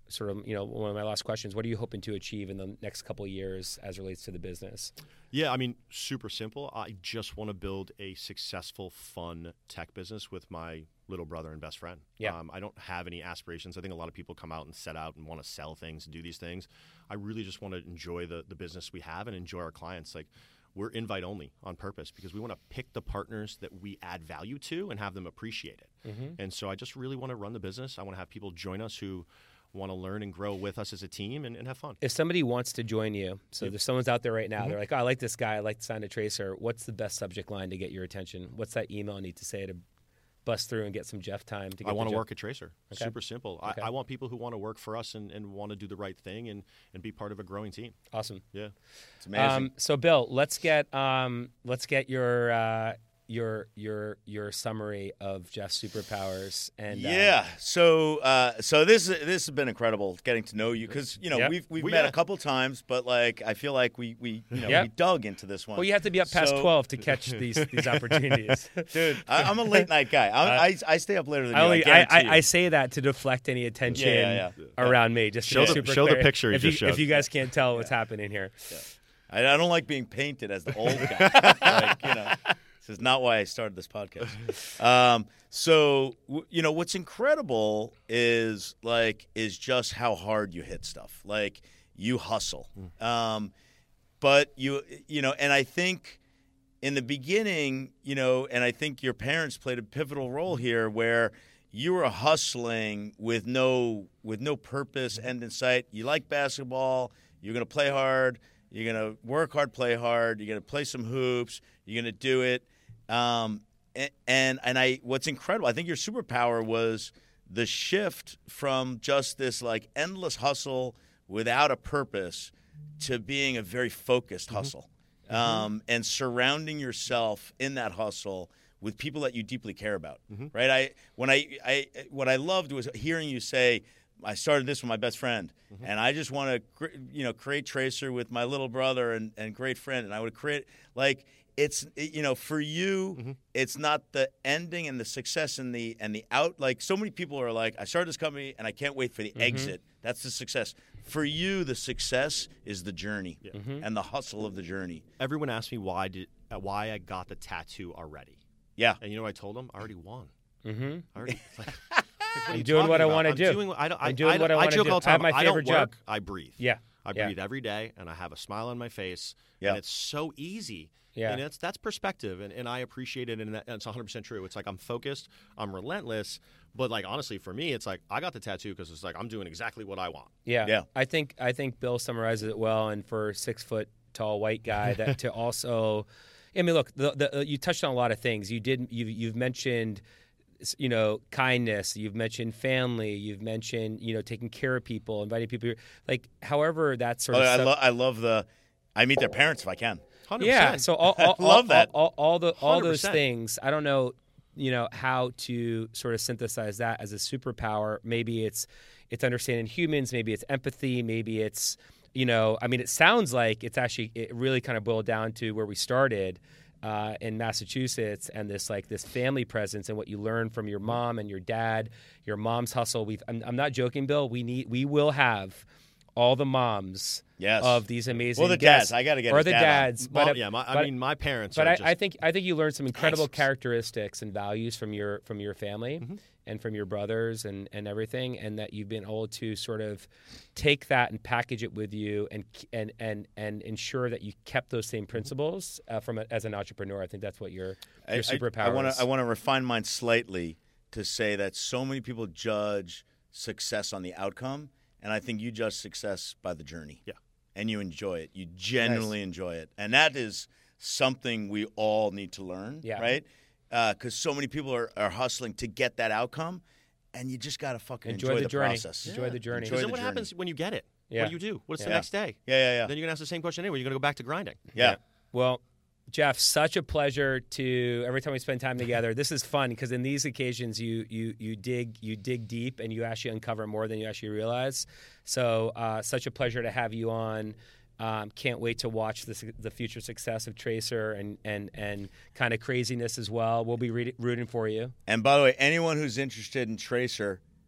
sort of, you know, one of my last questions. What are you hoping to achieve in the next couple of years as it relates to the business? Yeah, I mean, super simple. I just want to build a successful, fun tech business with my little brother and best friend. Yeah. Um, I don't have any aspirations. I think a lot of people come out and set out and want to sell things and do these things. I really just want to enjoy the, the business we have and enjoy our clients. Like, we're invite only on purpose because we want to pick the partners that we add value to and have them appreciate it. Mm-hmm. And so I just really want to run the business. I want to have people join us who want to learn and grow with us as a team and, and have fun. If somebody wants to join you, so Yep. there's someone's out there right now, Mhm. they're like, oh, I like this guy, I like the sound of Tracer. What's the best subject line to get your attention? What's that email I need to say to bust through and get some Jeff time to get I want the to job? work at Tracer. Okay. Super simple. Okay. I, I want people who want to work for us and, and want to do the right thing and, and be part of a growing team. Awesome. Yeah. It's amazing. Um, so Bill, let's get um, let's get your uh, your your your summary of Jeff's superpowers and um, yeah. So uh, so this this has been incredible getting to know you because you know Yep. we've we've We- met yeah. a couple times, but like I feel like we we you know Yep. we dug into this one. Well, you have to be up past So- twelve to catch these these opportunities. Dude, I, I'm a late night guy. I, I I stay up later than I, you. only, I, I, guarantee I, you. I say that to deflect any attention Yeah, yeah, yeah. around me. Just to Show be the- super show the clear. picture you if just you, if showed. you guys can't tell what's happening here. I, I don't like being painted as the old guy. like, you know, this is not why I started this podcast. Um, so, w- you know, what's incredible is like is just how hard you hit stuff. Like you hustle, um, but you you know, and I think in the beginning, you know, and I think your parents played a pivotal role here where you were hustling with no with no purpose, end in sight. You like basketball. You're going to play hard. You're going to work hard, play hard. You're going to play some hoops. You're going to do it. Um, and, and and I, what's incredible, I think your superpower was the shift from just this like endless hustle without a purpose to being a very focused hustle, um, and surrounding yourself in that hustle with people that you deeply care about. Right? I when I, I what I loved was hearing you say, I started this with my best friend, and I just want to, you know, create Tracer with my little brother and, and great friend, and I would create like it's you know for you, it's not the ending and the success and the and the out. Like so many people are like, I started this company and I can't wait for the exit. That's the success. For you, the success is the journey and the hustle of the journey. Everyone asked me why did uh, why I got the tattoo already. Yeah. And you know what I told them? I already won. Mm-hmm. I already, like, I'm you doing what I talking want to about? do. I'm doing, what- I don't, I, I'm doing I, what I wanna joke do. all the I have time. my I don't favorite job. work, I breathe. Yeah. I Yeah. breathe every day, and I have a smile on my face. Yeah. And it's so easy. Yeah. And it's, that's perspective, and, and I appreciate it, and, that, and it's one hundred percent true. It's like I'm focused, I'm relentless, but like honestly, for me, it's like I got the tattoo because it's like I'm doing exactly what I want. Yeah. Yeah. I think I think Bill summarizes it well. And for a six foot tall white guy, that to also, I mean, look, the, the, you touched on a lot of things. You did. You've, you've mentioned, you know, kindness. You've mentioned family. You've mentioned, you know, taking care of people, inviting people. Like, however, that sort Oh, of I, stuff. lo- I love the. I meet their parents if I can. one hundred Yeah. percent. So all, all, I love all, that. All, all, all the all those one hundred percent. things. I don't know, you know, how to sort of synthesize that as a superpower. Maybe it's it's understanding humans. Maybe it's empathy. Maybe it's, you know, I mean, it sounds like it's actually it really kind of boiled down to where we started. Uh, in Massachusetts, and this like this family presence, and what you learn from your mom and your dad, your mom's hustle. We've I'm, I'm not joking, Bill. We need we will have all the moms Yes. of these amazing Well, the guests, dads. I gotta get or his the dad on. dads. Well, but yeah, my, I but- mean, my parents but are I, just I think I think you learned some incredible Gangsters. characteristics and values from your from your family Mm-hmm. and from your brothers and, and everything, and that you've been able to sort of take that and package it with you and and and and ensure that you kept those same principles uh, from a, as an entrepreneur. I think that's what your I- your I- superpower I want is. to I want to refine mine slightly to say that so many people judge success on the outcome, and I think you judge success by the journey. Yeah. And you enjoy it. You genuinely enjoy it, and that is something we all need to learn. Yeah. Right. Because so many people are, are hustling to get that outcome, and you just gotta fucking Enjoy enjoy, the the, journey. process. Enjoy the journey. Enjoy Because the then what journey. happens when you get it? Yeah. What do you do? What's the Yeah. next day? Yeah, yeah, yeah. Then you're gonna ask the same question anyway. You're gonna go back to grinding. yeah. Well, Jeff, such a pleasure to every time we spend time together. This is fun because in these occasions you you you dig you dig deep and you actually uncover more than you actually realize. So uh, such a pleasure to have you on. Um, can't wait to watch the, su- the future success of Tracer and and and kind of craziness as well. We'll be re- rooting for you. And by the way, anyone who's interested in Tracer,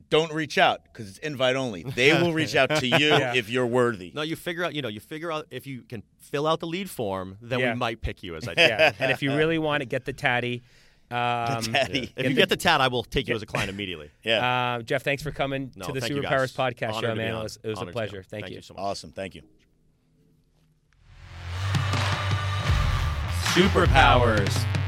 don't reach out because it's invite only. They will reach out to you Yeah. if you're worthy. No, you figure out. You know, you figure out if you can fill out the lead form, then Yeah. we might pick you as I. Yeah, and if you really want it, get the tatty. Um, Tatty. If you get the tat, I will take you as a client immediately. Yeah. Uh, Jeff, thanks for coming No, to the thank you, Superpowers guys. podcast Honored show, to be man. It on. was, it was a Honored to be pleasure. on. Thank, Thank you. you so much. Awesome. Thank you. Superpowers.